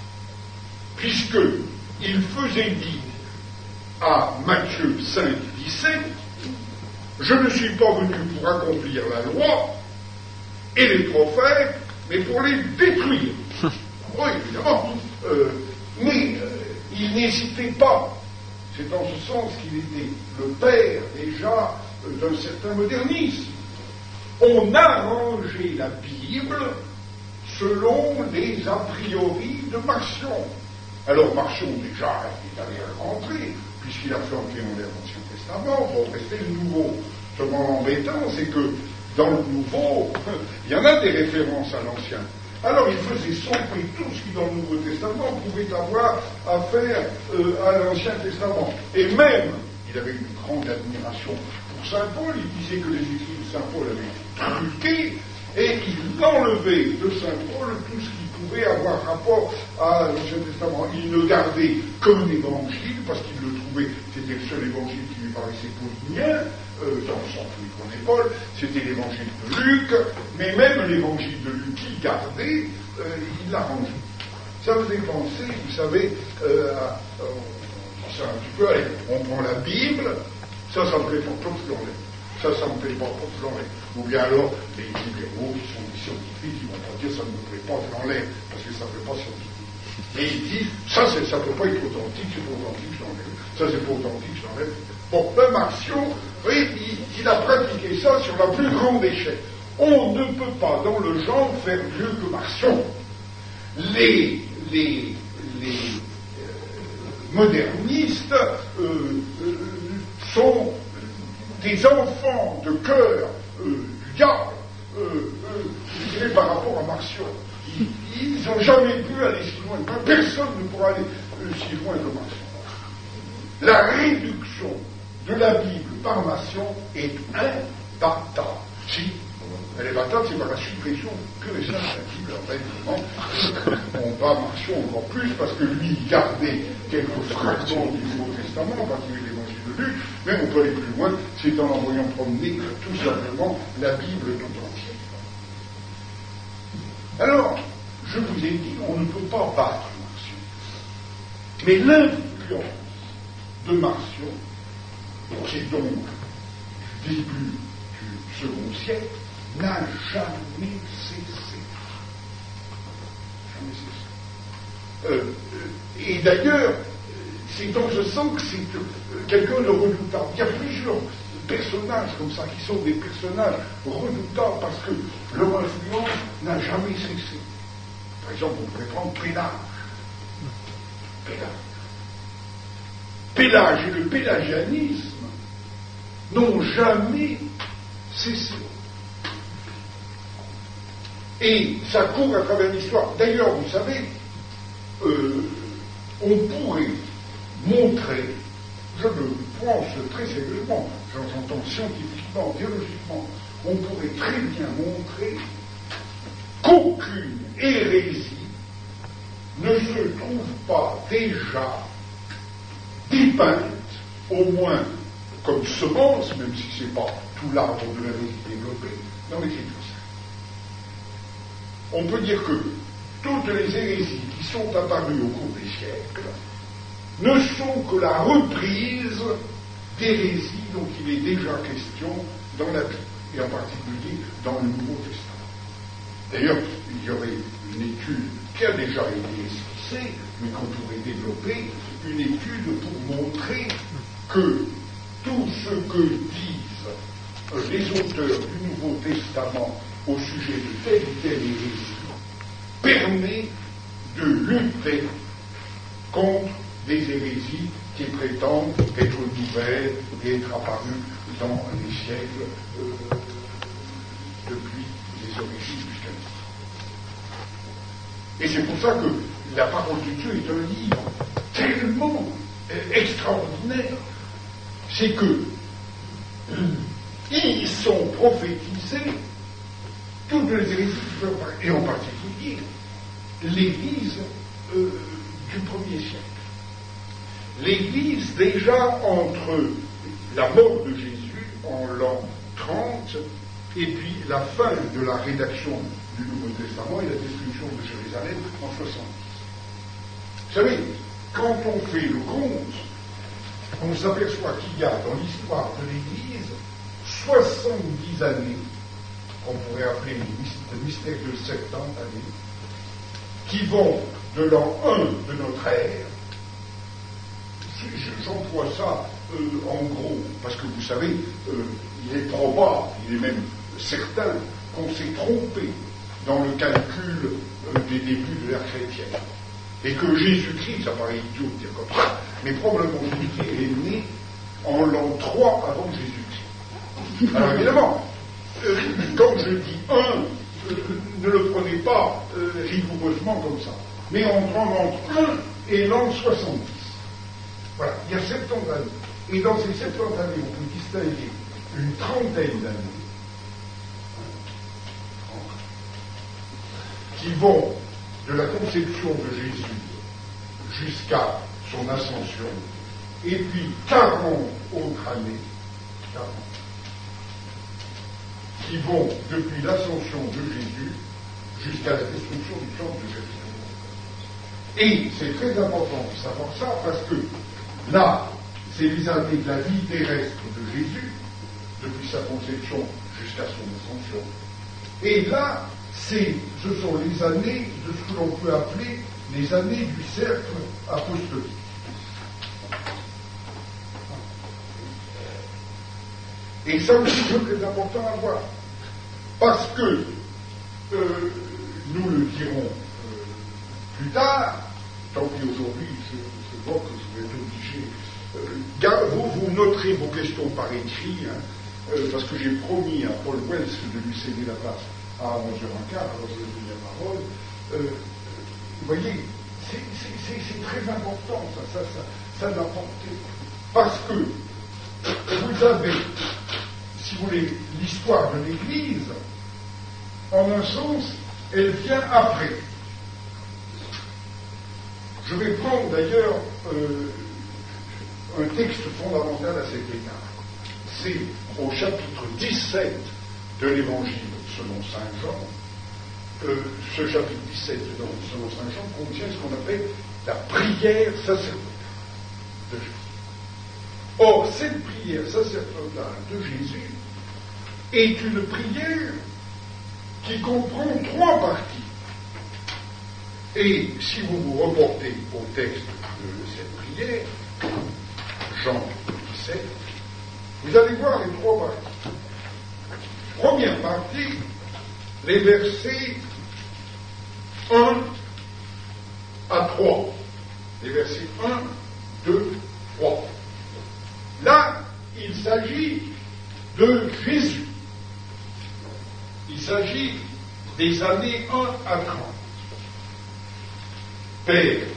puisqu'il faisait dire à Matthieu 5, 17, « Je ne suis pas venu pour accomplir la loi et les prophètes, mais pour les détruire. » Oui, évidemment, mais il n'hésitait pas. C'est dans ce sens qu'il était le père déjà d'un certain modernisme. On a rangé la Bible selon les a priori de Marcion. Alors Marcion déjà est allé rentrer, puisqu'il a flanqué l'Ancien Testament, pour rester le Nouveau. Seulement l'embêtant, c'est que dans le Nouveau, il y en a des références à l'Ancien. Alors il faisait sombrer tout ce qui dans le Nouveau Testament pouvait avoir affaire à l'Ancien Testament. Et même, il avait une grande admiration pour Saint Paul, il disait que les écrits de Saint Paul avaient été truqués, et il enlevait de Saint Paul tout ce qui pouvait avoir rapport à l'Ancien Testament. Il ne gardait qu'un évangile, parce qu'il le trouvait, c'était le seul évangile qui lui paraissait paulinien, dans le sens où il prenait Paul, c'était l'évangile de Luc, mais même l'évangile de Luc qu'il gardait, il l'a rangé. Ça me fait penser, vous savez, c'est un petit peu, allez, on prend la Bible, ça me plaît pas, je l'enlève. Ça me plaît pas, je l'enlève. Ou bien alors, les libéraux qui sont des scientifiques, ils vont pas dire ça ne me plaît pas, je l'enlève, parce que ça ne plaît pas scientifique. Et ils disent, ça ne peut pas être authentique, c'est pas authentique, je l'enlève. Ça c'est pas authentique, je l'enlève. Bon, le Marcion, oui, il a pratiqué ça sur la plus grande échelle. On ne peut pas, dans le genre, faire mieux que Marcion. Les modernistes sont des enfants de cœur du diable, je dirais par rapport à Marcion. Ils n'ont jamais pu aller si loin. Personne ne pourra aller si loin que Marcion. La réduction de la Bible par Marcion est imbattable. Si, elle est battable, c'est par la suppression pure et simple de la Bible. Après, évidemment, on bat Marcion encore plus parce que lui, il gardait quelques fragments du Nouveau Testament, en particulier l'évangile de Luc, mais on peut aller plus loin, c'est en envoyant promener tout simplement la Bible tout entière. Alors, je vous ai dit, on ne peut pas battre Marcion. Mais l'influence de Marcion, qui est donc du début du second siècle, n'a jamais cessé. Jamais cessé. Et d'ailleurs, c'est donc je sens que c'est quelqu'un de redoutable. Il y a plusieurs personnages comme ça qui sont des personnages redoutables parce que leur influence n'a jamais cessé. Par exemple, on pourrait prendre Pélage. Pélage et le pélagianisme n'ont jamais cessé. Et ça court à travers l'histoire. D'ailleurs, vous savez, on pourrait montrer, je le pense très sérieusement, j'entends scientifiquement, théologiquement, on pourrait très bien montrer qu'aucune hérésie ne se trouve pas déjà dépeinte, au moins comme semence, même si ce n'est pas tout l'arbre de la vie développé, dans l'Écriture sainte. On peut dire que toutes les hérésies qui sont apparues au cours des siècles ne sont que la reprise d'hérésies dont il est déjà question dans la Bible, et en particulier dans le Nouveau Testament. D'ailleurs, il y aurait une étude qui a déjà été esquissée, mais qu'on pourrait développer, une étude pour montrer que tout ce que disent les auteurs du Nouveau Testament au sujet de telle ou telle hérésie permet de lutter contre des hérésies qui prétendent être nouvelles et être apparues dans les siècles depuis les origines jusqu'à nous. Et c'est pour ça que la parole de Dieu est un livre tellement extraordinaire, c'est que ils sont prophétisés toutes les hérésies qui peuvent apparaître, et en particulier l'Église du 1er siècle. L'Église déjà entre la mort de Jésus en l'an 30 et puis la fin de la rédaction du Nouveau Testament et la destruction de Jérusalem en 70. Vous savez, quand on fait le compte, on s'aperçoit qu'il y a dans l'histoire de l'Église 70 années, qu'on pourrait appeler le mystère de 70 années, qui vont de l'an 1 de notre ère, j'emploie ça en gros, parce que vous savez, il est probable, il est même certain qu'on s'est trompé dans le calcul des débuts de l'ère chrétienne. Et que Jésus-Christ, ça paraît idiot de dire comme ça, mais probablement Jésus-Christ est né en l'an 3 avant Jésus-Christ. Alors évidemment, quand je dis 1, ne le prenez pas rigoureusement comme ça, mais on prend entre 1 et l'an 70. Voilà, il y a 70 années. Et dans ces 70 années, on peut distinguer une trentaine d'années qui vont de la conception de Jésus jusqu'à son ascension, et puis 40 autres années, 40, qui vont depuis l'ascension de Jésus jusqu'à la destruction du temple de Jérusalem. Et c'est très important de savoir ça, parce que là, c'est les années de la vie terrestre de Jésus, depuis sa conception jusqu'à son ascension. Et là, ce sont les années de ce que l'on peut appeler les années du cercle apostolique. Et ça aussi, c'est très important à voir. Parce que, nous le dirons plus tard, tant pis aujourd'hui, je vois que je vais être obligé. Vous noterez vos questions par écrit, parce que j'ai promis à Paul Wells de lui céder la place à 11h15, alors je vais vous donner la parole. Vous voyez, c'est très important, ça d'apporter. Parce que vous avez, si vous voulez, l'histoire de l'Église, en un sens, elle vient après. Je vais prendre d'ailleurs un texte fondamental à cet égard. C'est au chapitre 17 de l'Évangile selon saint Jean. Ce chapitre 17 selon saint Jean contient ce qu'on appelle la prière sacerdotale de Jésus. Or, cette prière sacerdotale de Jésus est une prière qui comprend 3 parties. Et si vous vous reportez au texte de cette prière, Jean 17, vous allez voir les 3 parties. Première partie, les versets 1 à 3. Les versets 1, 2, 3. Là, il s'agit de Jésus. Il s'agit des années 1 à 30. Père,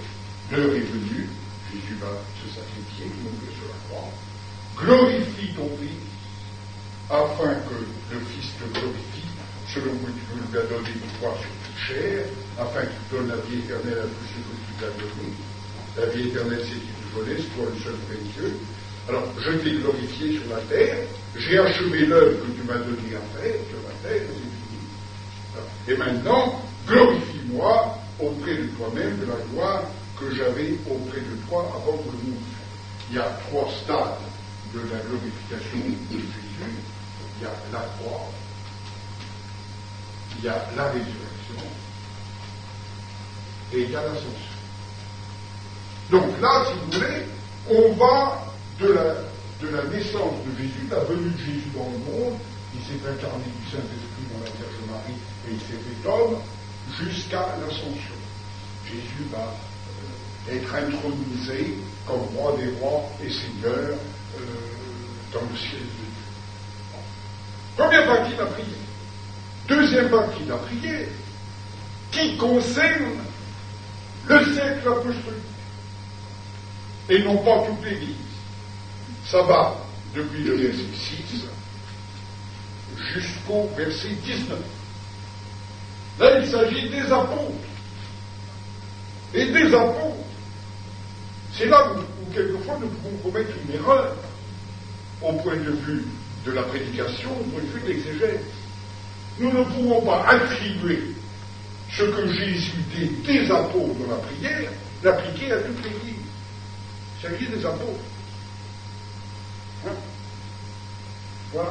l'heure est venue, Jésus va se sacrifier, mourir sur la croix, glorifie ton Fils, afin que le Fils te glorifie, selon que tu lui as donné le pouvoir sur toute chair, afin qu'il donne la vie éternelle à tous ceux que tu lui as donnés. La vie éternelle, c'est qu'il te connaisse, toi le seul vrai Dieu. Alors, je t'ai glorifié sur la terre, j'ai achevé l'œuvre que tu m'as donné à faire sur la terre, c'est fini. Alors, et maintenant, glorifie-moi auprès de toi-même de la gloire que j'avais auprès de toi avant que le monde. Il y a 3 stades de la glorification de Jésus. Il y a la croix, il y a la résurrection et il y a l'ascension. Donc là, si vous voulez, on va de la naissance de Jésus, la venue de Jésus dans le monde, il s'est incarné du Saint-Esprit dans la Vierge Marie et il s'est fait homme, jusqu'à l'ascension. Jésus va être intronisé comme roi des rois et seigneur dans le ciel de Dieu. Première partie de la prière. Deuxième partie de la prière, qui concerne le siècle apostolique, et non pas toute l'Église. Ça va depuis le verset 6 jusqu'au verset 19. Là, il s'agit des apôtres. Et des apôtres, c'est là où quelquefois nous pouvons commettre une erreur au point de vue de la prédication, au point de vue de l'exégèse. Nous ne pouvons pas attribuer ce que Jésus dit des apôtres dans la prière, l'appliquer à toute l'Église. Il s'agit des apôtres. Hein? Voilà.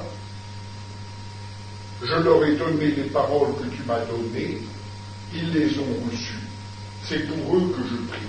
Je leur ai donné les paroles que tu m'as données, ils les ont reçues. C'est pour eux que je prie.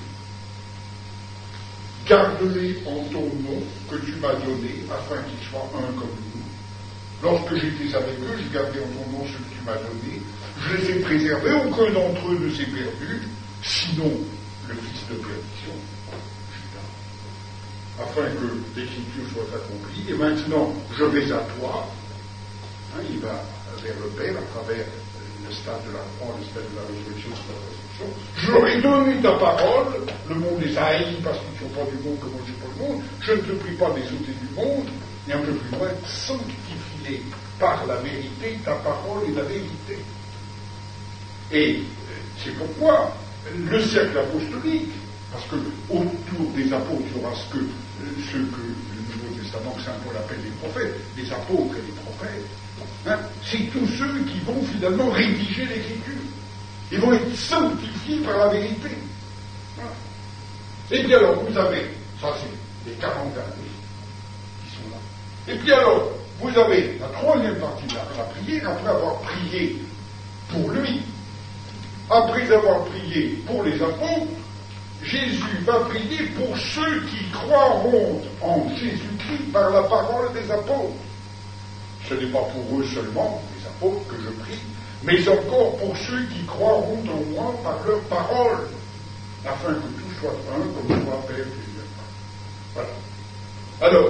Garde-les en ton nom que tu m'as donné, afin qu'ils soient un comme nous. Lorsque j'étais avec eux, j'ai gardé en ton nom ce que tu m'as donné. Je les ai préservés, aucun d'entre eux ne s'est perdu, sinon le fils de perdition, Judas. Afin que l'écriture soit accomplie. Et maintenant, je vais à toi. Hein, il va vers le Père à travers le stade de la croix, le stade de la résurrection, de la résurrection. Je leur ai donné ta parole, le monde les a haïs parce qu'ils ne sont pas du monde comme moi je suis pas le monde. Je ne te prie pas des ôter du monde, et un peu plus loin, sanctifié par la vérité, ta parole est la vérité. Et c'est pourquoi le siècle apostolique, parce que autour des apôtres, il y aura ce que le Nouveau Testament, que Saint Paul appelle les prophètes, les apôtres et les prophètes, hein, c'est tous ceux qui vont finalement rédiger l'Écriture. Ils vont être sanctifiés par la vérité. Voilà. Et bien alors, vous avez, ça c'est les 40 années qui sont là. Et puis alors, vous avez la troisième partie de la prière, après avoir prié pour lui, après avoir prié pour les apôtres, Jésus va prier pour ceux qui croiront en Jésus-Christ par la parole des apôtres. Ce n'est pas pour eux seulement, les apôtres, que je prie, mais encore pour ceux qui croiront en moi par leur parole, afin que tout soit un comme toi, Père, Dieu. Voilà. Alors,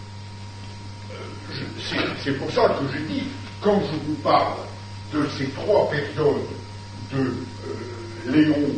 c'est pour ça que je dis, quand je vous parle de ces 3 périodes de Léon,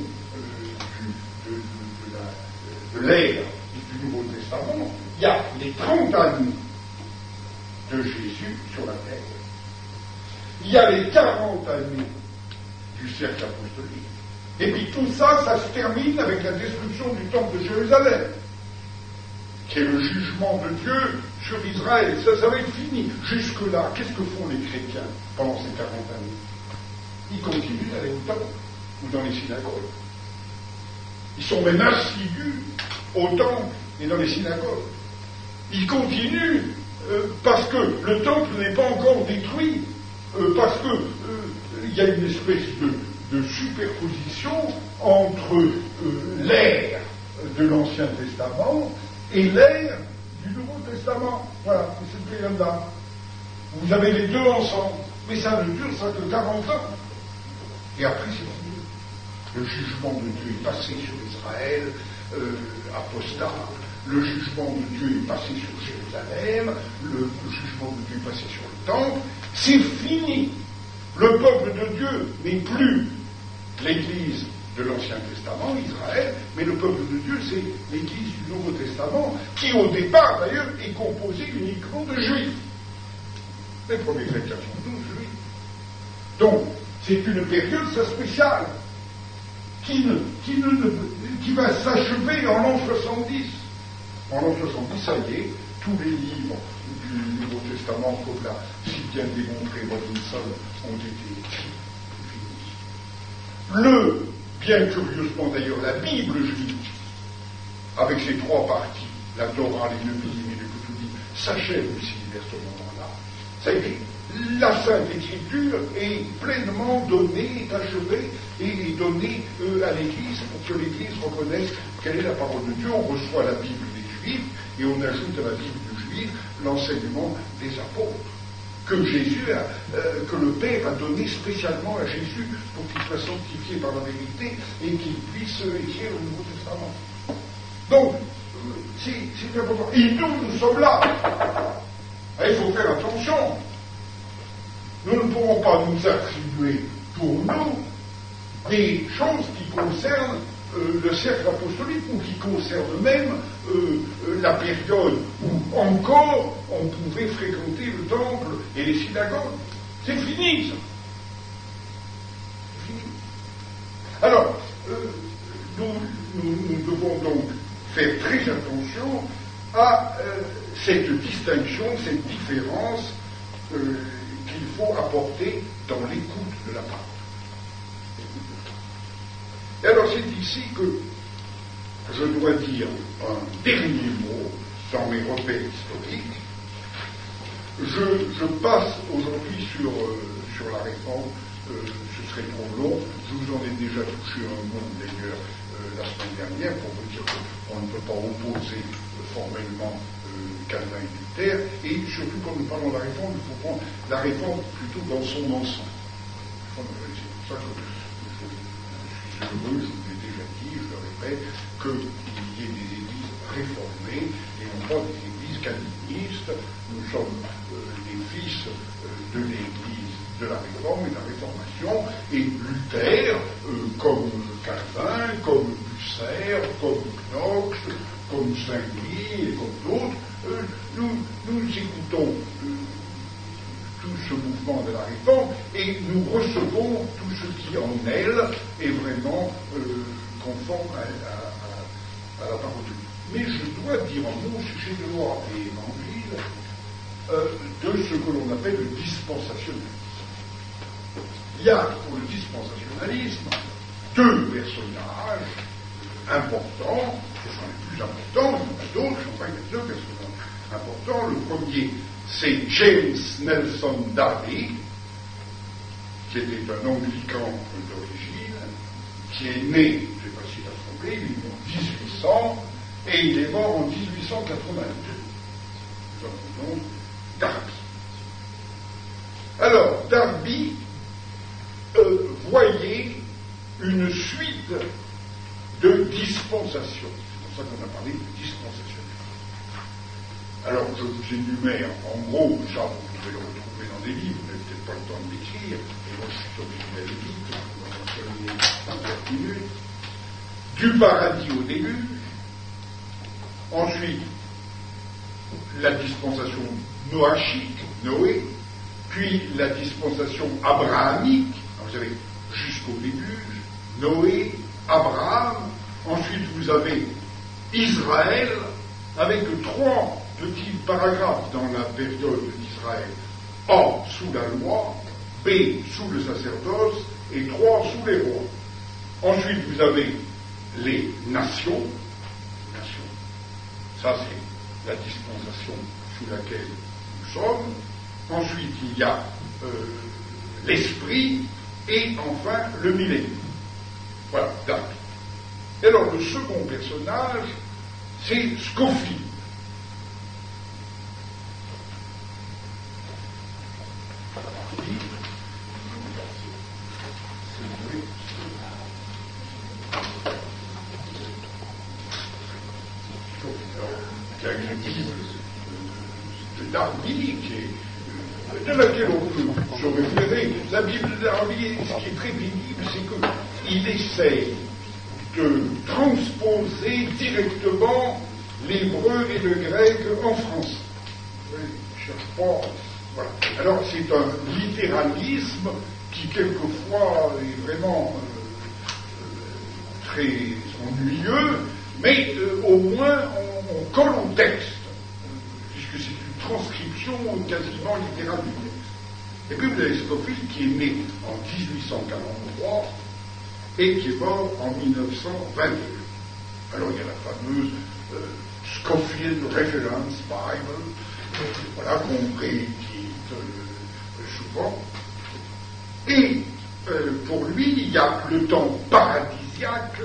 de l'ère du Nouveau Testament, il y a les 30 années de Jésus sur la terre. Il y a les 40 années du siècle apostolique. Et puis tout ça, ça se termine avec la destruction du temple de Jérusalem, qui est le jugement de Dieu sur Israël. Ça va être fini. Jusque-là, qu'est-ce que font les chrétiens pendant ces 40 années? Ils continuent d'aller au temple ou dans les synagogues. Ils sont même assidus au temple et dans les synagogues. Ils continuent parce que le temple n'est pas encore détruit, parce que il y a une espèce de superposition entre l'ère de l'Ancien Testament et l'ère du Nouveau Testament. Voilà, c'est cette période-là. Vous avez les deux ensemble, mais ça ne dure ça que 40 ans. Et après, c'est fini. Le jugement de Dieu est passé sur Israël, apostat. Le jugement de Dieu est passé sur Jérusalem. Le jugement de Dieu est passé sur le temple. C'est fini. Le peuple de Dieu n'est plus l'Église de l'Ancien Testament, Israël, mais le peuple de Dieu, c'est l'Église du Nouveau Testament, qui au départ d'ailleurs est composée uniquement de Juifs. Les premiers chrétiens sont tous Juifs. Donc, c'est une période ça spéciale, qui va s'achever en l'an 70. En l'an 70, ça y est, tous les livres du Nouveau Testament, comme l'a si bien démontré Robinson, ont été écrits. Bien curieusement d'ailleurs, la Bible juive, avec ses trois parties, la Torah, les Nevi'im et le Ketuvim, s'achève aussi vers ce moment-là. Ça y est, la Sainte Écriture est pleinement donnée, est achevée et est donnée à l'Église pour que l'Église reconnaisse quelle est la parole de Dieu. On reçoit la Bible des Juifs et on ajoute à la Bible du Juif l'enseignement des apôtres. Que Jésus que le Père a donné spécialement à Jésus pour qu'il soit sanctifié par la vérité et qu'il puisse écrire le Nouveau Testament. Donc, c'est important. Et nous sommes là. Il faut faire attention. Nous ne pourrons pas nous attribuer pour nous des choses qui concernent le cercle apostolique ou qui concernent même la période où encore on pouvait fréquenter le temple et les synagogues. C'est fini, ça. C'est fini. Alors, nous devons donc faire très attention à cette distinction, cette différence qu'il faut apporter dans l'écoute de la parole. Et alors c'est ici que je dois dire un dernier mot dans mes repères historiques. Je passe aujourd'hui sur la réforme, ce serait trop long, je vous en ai déjà touché un mot d'ailleurs la semaine dernière pour vous dire qu'on ne peut pas opposer formellement Calvin et Luther, et surtout quand nous parlons de la réforme, il faut prendre la réforme plutôt dans son ensemble. C'est pour ça que je vous l'ai déjà dit, je le répète, qu'il y ait des églises réformées et non pas des églises calvinistes. Nous sommes les fils de l'église de la réforme et de la réformation, et Luther, comme Calvin, comme Husserl, comme Knox, comme Saint-Louis et comme d'autres, nous écoutons tout ce mouvement de la réforme et nous recevons tout ce qui en elle est vraiment conforme à la parole de Dieu. Mais je dois dire un mot au sujet de loi et évangile de ce que l'on appelle le dispensationalisme. Il y a pour le dispensationalisme deux personnages importants, ce sont les plus importants, il y en a d'autres, enfin il y a deux personnages importants. Le premier, c'est James Nelson Darby, qui était un anglican d'origine, qui est né, je ne sais pas s'il a trompé, il est né en 1800 et il est mort en 1882. Nous appelons donc Darby. Alors, Darby voyait une suite de dispensations. C'est pour ça qu'on a parlé de dispensation. Alors, je vous énumère, en gros, ça, vous pouvez le retrouver dans des livres, vous n'avez peut-être pas le temps de l'écrire, et moi je suis sûr que vous l'avez dit, on va en 5 minutes. Du paradis au début, ensuite, la dispensation noachique, Noé, puis la dispensation abrahamique, vous avez jusqu'au début, Noé, Abraham, ensuite vous avez Israël, avec 3 petits paragraphes dans la période d'Israël. A, sous la loi, B, sous le sacerdoce, et 3, sous les rois. Ensuite, vous avez les nations. Ça, c'est la dispensation sous laquelle nous sommes. Ensuite, il y a l'esprit, et enfin, le millénaire. Voilà, d'accord. Et alors, le second personnage, c'est Scofield. Qui a une Bible de Darby, qui est à laquelle on peut se référer. La Bible d'Arabie, ce qui est très pénible, c'est qu'il essaye de transposer directement l'hébreu et le grec en français. Oui, je cherche pas. Voilà. Alors c'est un littéralisme qui quelquefois est vraiment très ennuyeux, mais au moins on colle au texte, puisque c'est une transcription quasiment littérale du texte. Et puis vous avez Scofield qui est né en 1843 et qui est mort en 1922. Alors il y a la fameuse Scofield Reference Bible, voilà, qu'on réédite souvent. Et pour lui, il y a le temps paradisiaque,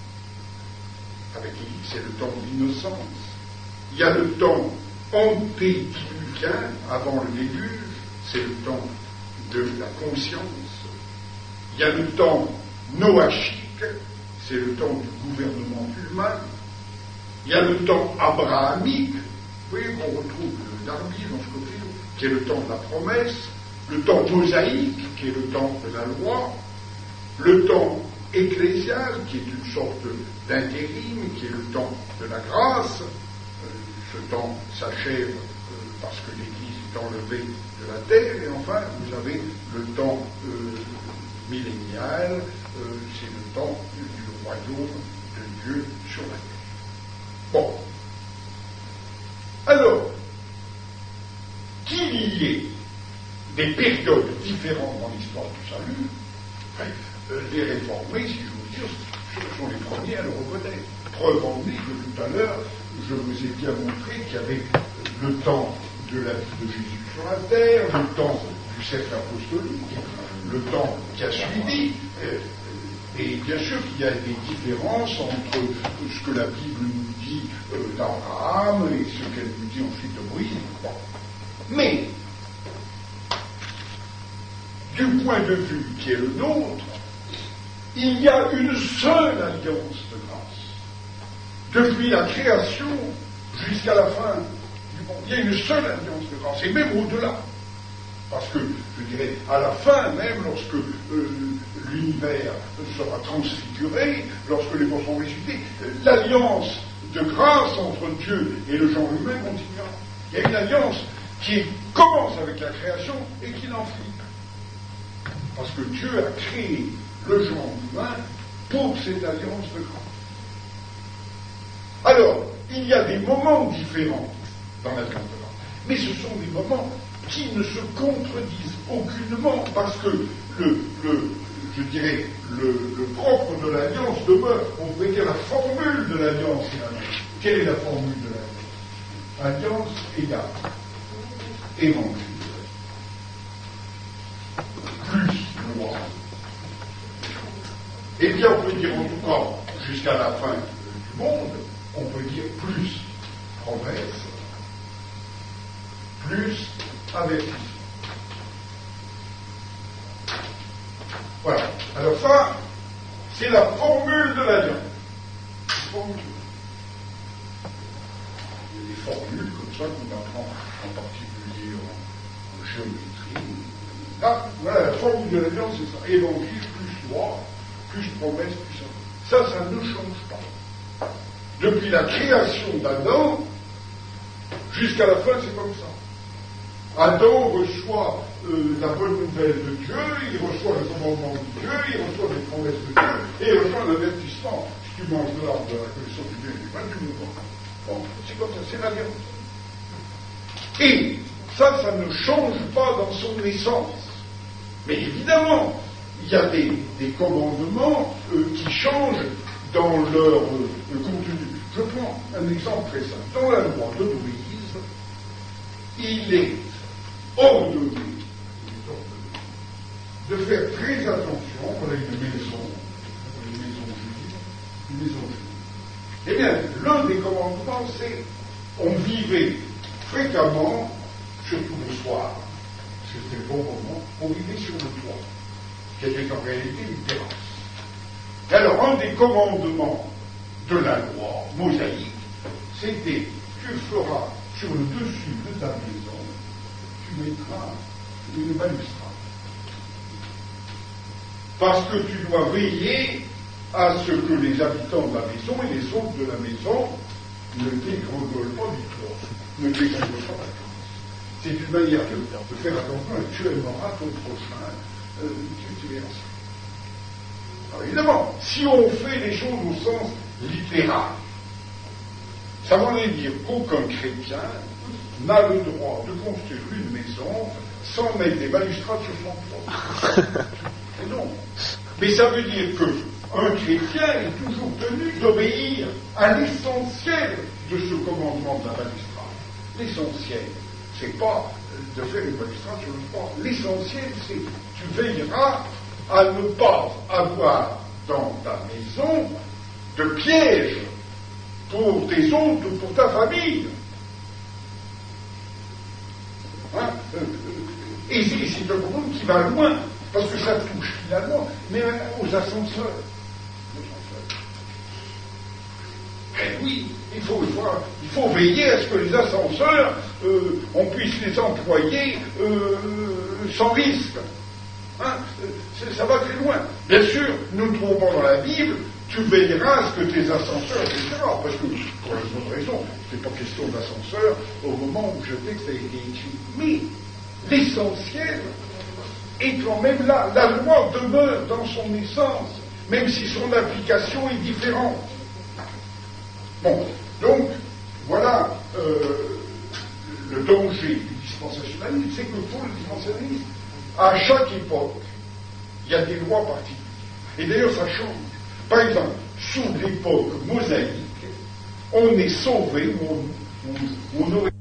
c'est le temps de l'innocence. Il y a le temps antédiluvien, avant le déluge, c'est le temps de la conscience. Il y a le temps noachique, c'est le temps du gouvernement humain. Il y a le temps abrahamique, vous voyez qu'on retrouve Darby dans Scofield, qui est le temps de la promesse. Le temps mosaïque, qui est le temps de la loi. Le temps ecclésial, qui est une sorte d'intérim, qui est le temps de la grâce. Ce temps s'achève parce que l'Église est enlevée de la terre. Et enfin, vous avez le temps millénial, c'est le temps du royaume de Dieu sur la terre. Bon. Alors, qu'il y ait des périodes différentes dans l'histoire du salut, les réformés, si je veux dire, ce sont les premiers à le reconnaître. Preuve en est que tout à l'heure, je vous ai bien montré qu'il y avait le temps de la vie de Jésus sur la terre, le temps du cercle apostolique, le temps qui a suivi, et bien sûr qu'il y a des différences entre ce que la Bible nous dit d'Abraham et ce qu'elle nous dit ensuite de Moïse. Mais, du point de vue qui est le nôtre, il y a une seule alliance de grâce. Depuis la création jusqu'à la fin du monde, il y a une seule alliance de grâce, et même au-delà. Parce que, je dirais, à la fin, même lorsque l'univers sera transfiguré, lorsque les morts seront ressuscités, l'alliance de grâce entre Dieu et le genre humain continuera. Il y a une alliance qui commence avec la création et qui n'en finit pas. Parce que Dieu a créé le genre humain pour cette alliance de grâce. Alors, il y a des moments différents dans l'alliance de grâce, mais ce sont des moments qui ne se contredisent aucunement, parce que le propre de l'alliance demeure, on pourrait dire la formule de l'alliance est la même. Quelle est la formule de l'alliance? Alliance égale évangile plus loi. Eh bien, on peut dire en tout cas, jusqu'à la fin du monde, on peut dire plus promesse, plus avertissement. Voilà. Alors ça, c'est la formule de l'alliance. Il y a des formules comme ça qu'on apprend en particulier en géométrie. Là, voilà, la formule de l'alliance, c'est ça. Évangile plus loi, plus promesse, plus ça. Ça ne change pas. Depuis la création d'Adam jusqu'à la fin, c'est comme ça. Adam reçoit la bonne nouvelle de Dieu, il reçoit le commandement de Dieu, il reçoit les promesses de Dieu, et il reçoit l'avertissement. Si tu manges de l'arbre de la connaissance du bien et du mal, tu mourras. Bon, c'est comme ça, c'est l'alliance. Et ça ne change pas dans son essence. Mais évidemment, il y a des commandements qui changent dans leur contenu. Je prends un exemple très simple. Dans la loi de Moïse, il est ordonné de faire très attention. Voilà une maison juive. Eh bien, l'un des commandements, c'est on vivait fréquemment, surtout le soir, c'était le bon moment, on vivait sur le toit, qui était en réalité une terrasse. Et alors, un des commandements de la loi mosaïque, c'était tu feras sur le dessus de ta maison, tu mettras une balustrade. Parce que tu dois veiller à ce que les habitants de la maison et les autres de la maison ne dégringolent pas du toit, ne dégringolent pas la classe. C'est une manière de faire attention, tu aimeras ton prochain, tu verras ça. Alors évidemment, si on fait les choses au sens littéral, ça voudrait dire qu'aucun chrétien n'a le droit de construire une maison sans mettre des balustrades sur son toit. Et non. Mais ça veut dire qu'un chrétien est toujours tenu d'obéir à l'essentiel de ce commandement de la balustrade. L'essentiel, c'est pas de faire une balustrade sur le toit. L'essentiel, c'est tu veilleras à ne pas avoir dans ta maison de piège pour tes hôtes ou pour ta famille. Hein? Et c'est un problème qui va loin, parce que ça touche finalement, mais aux ascenseurs. Eh oui, il faut veiller à ce que les ascenseurs, on puisse les employer sans risque. Hein? Ça va très loin. Bien sûr, nous ne trouvons pas dans la Bible, tu veilleras à ce que tes ascenseurs, etc. Parce que, pour une autre raison, c'est pas question d'ascenseur au moment où ce texte a été écrit. Mais l'essentiel est quand même là. La loi demeure dans son essence, même si son application est différente. Bon, donc, voilà le danger du dispensationalisme, c'est que pour le dispensationalisme, à chaque époque, il y a des lois particulières. Et d'ailleurs, ça change. Par exemple, sous l'époque mosaïque, on est sauvé, on aurait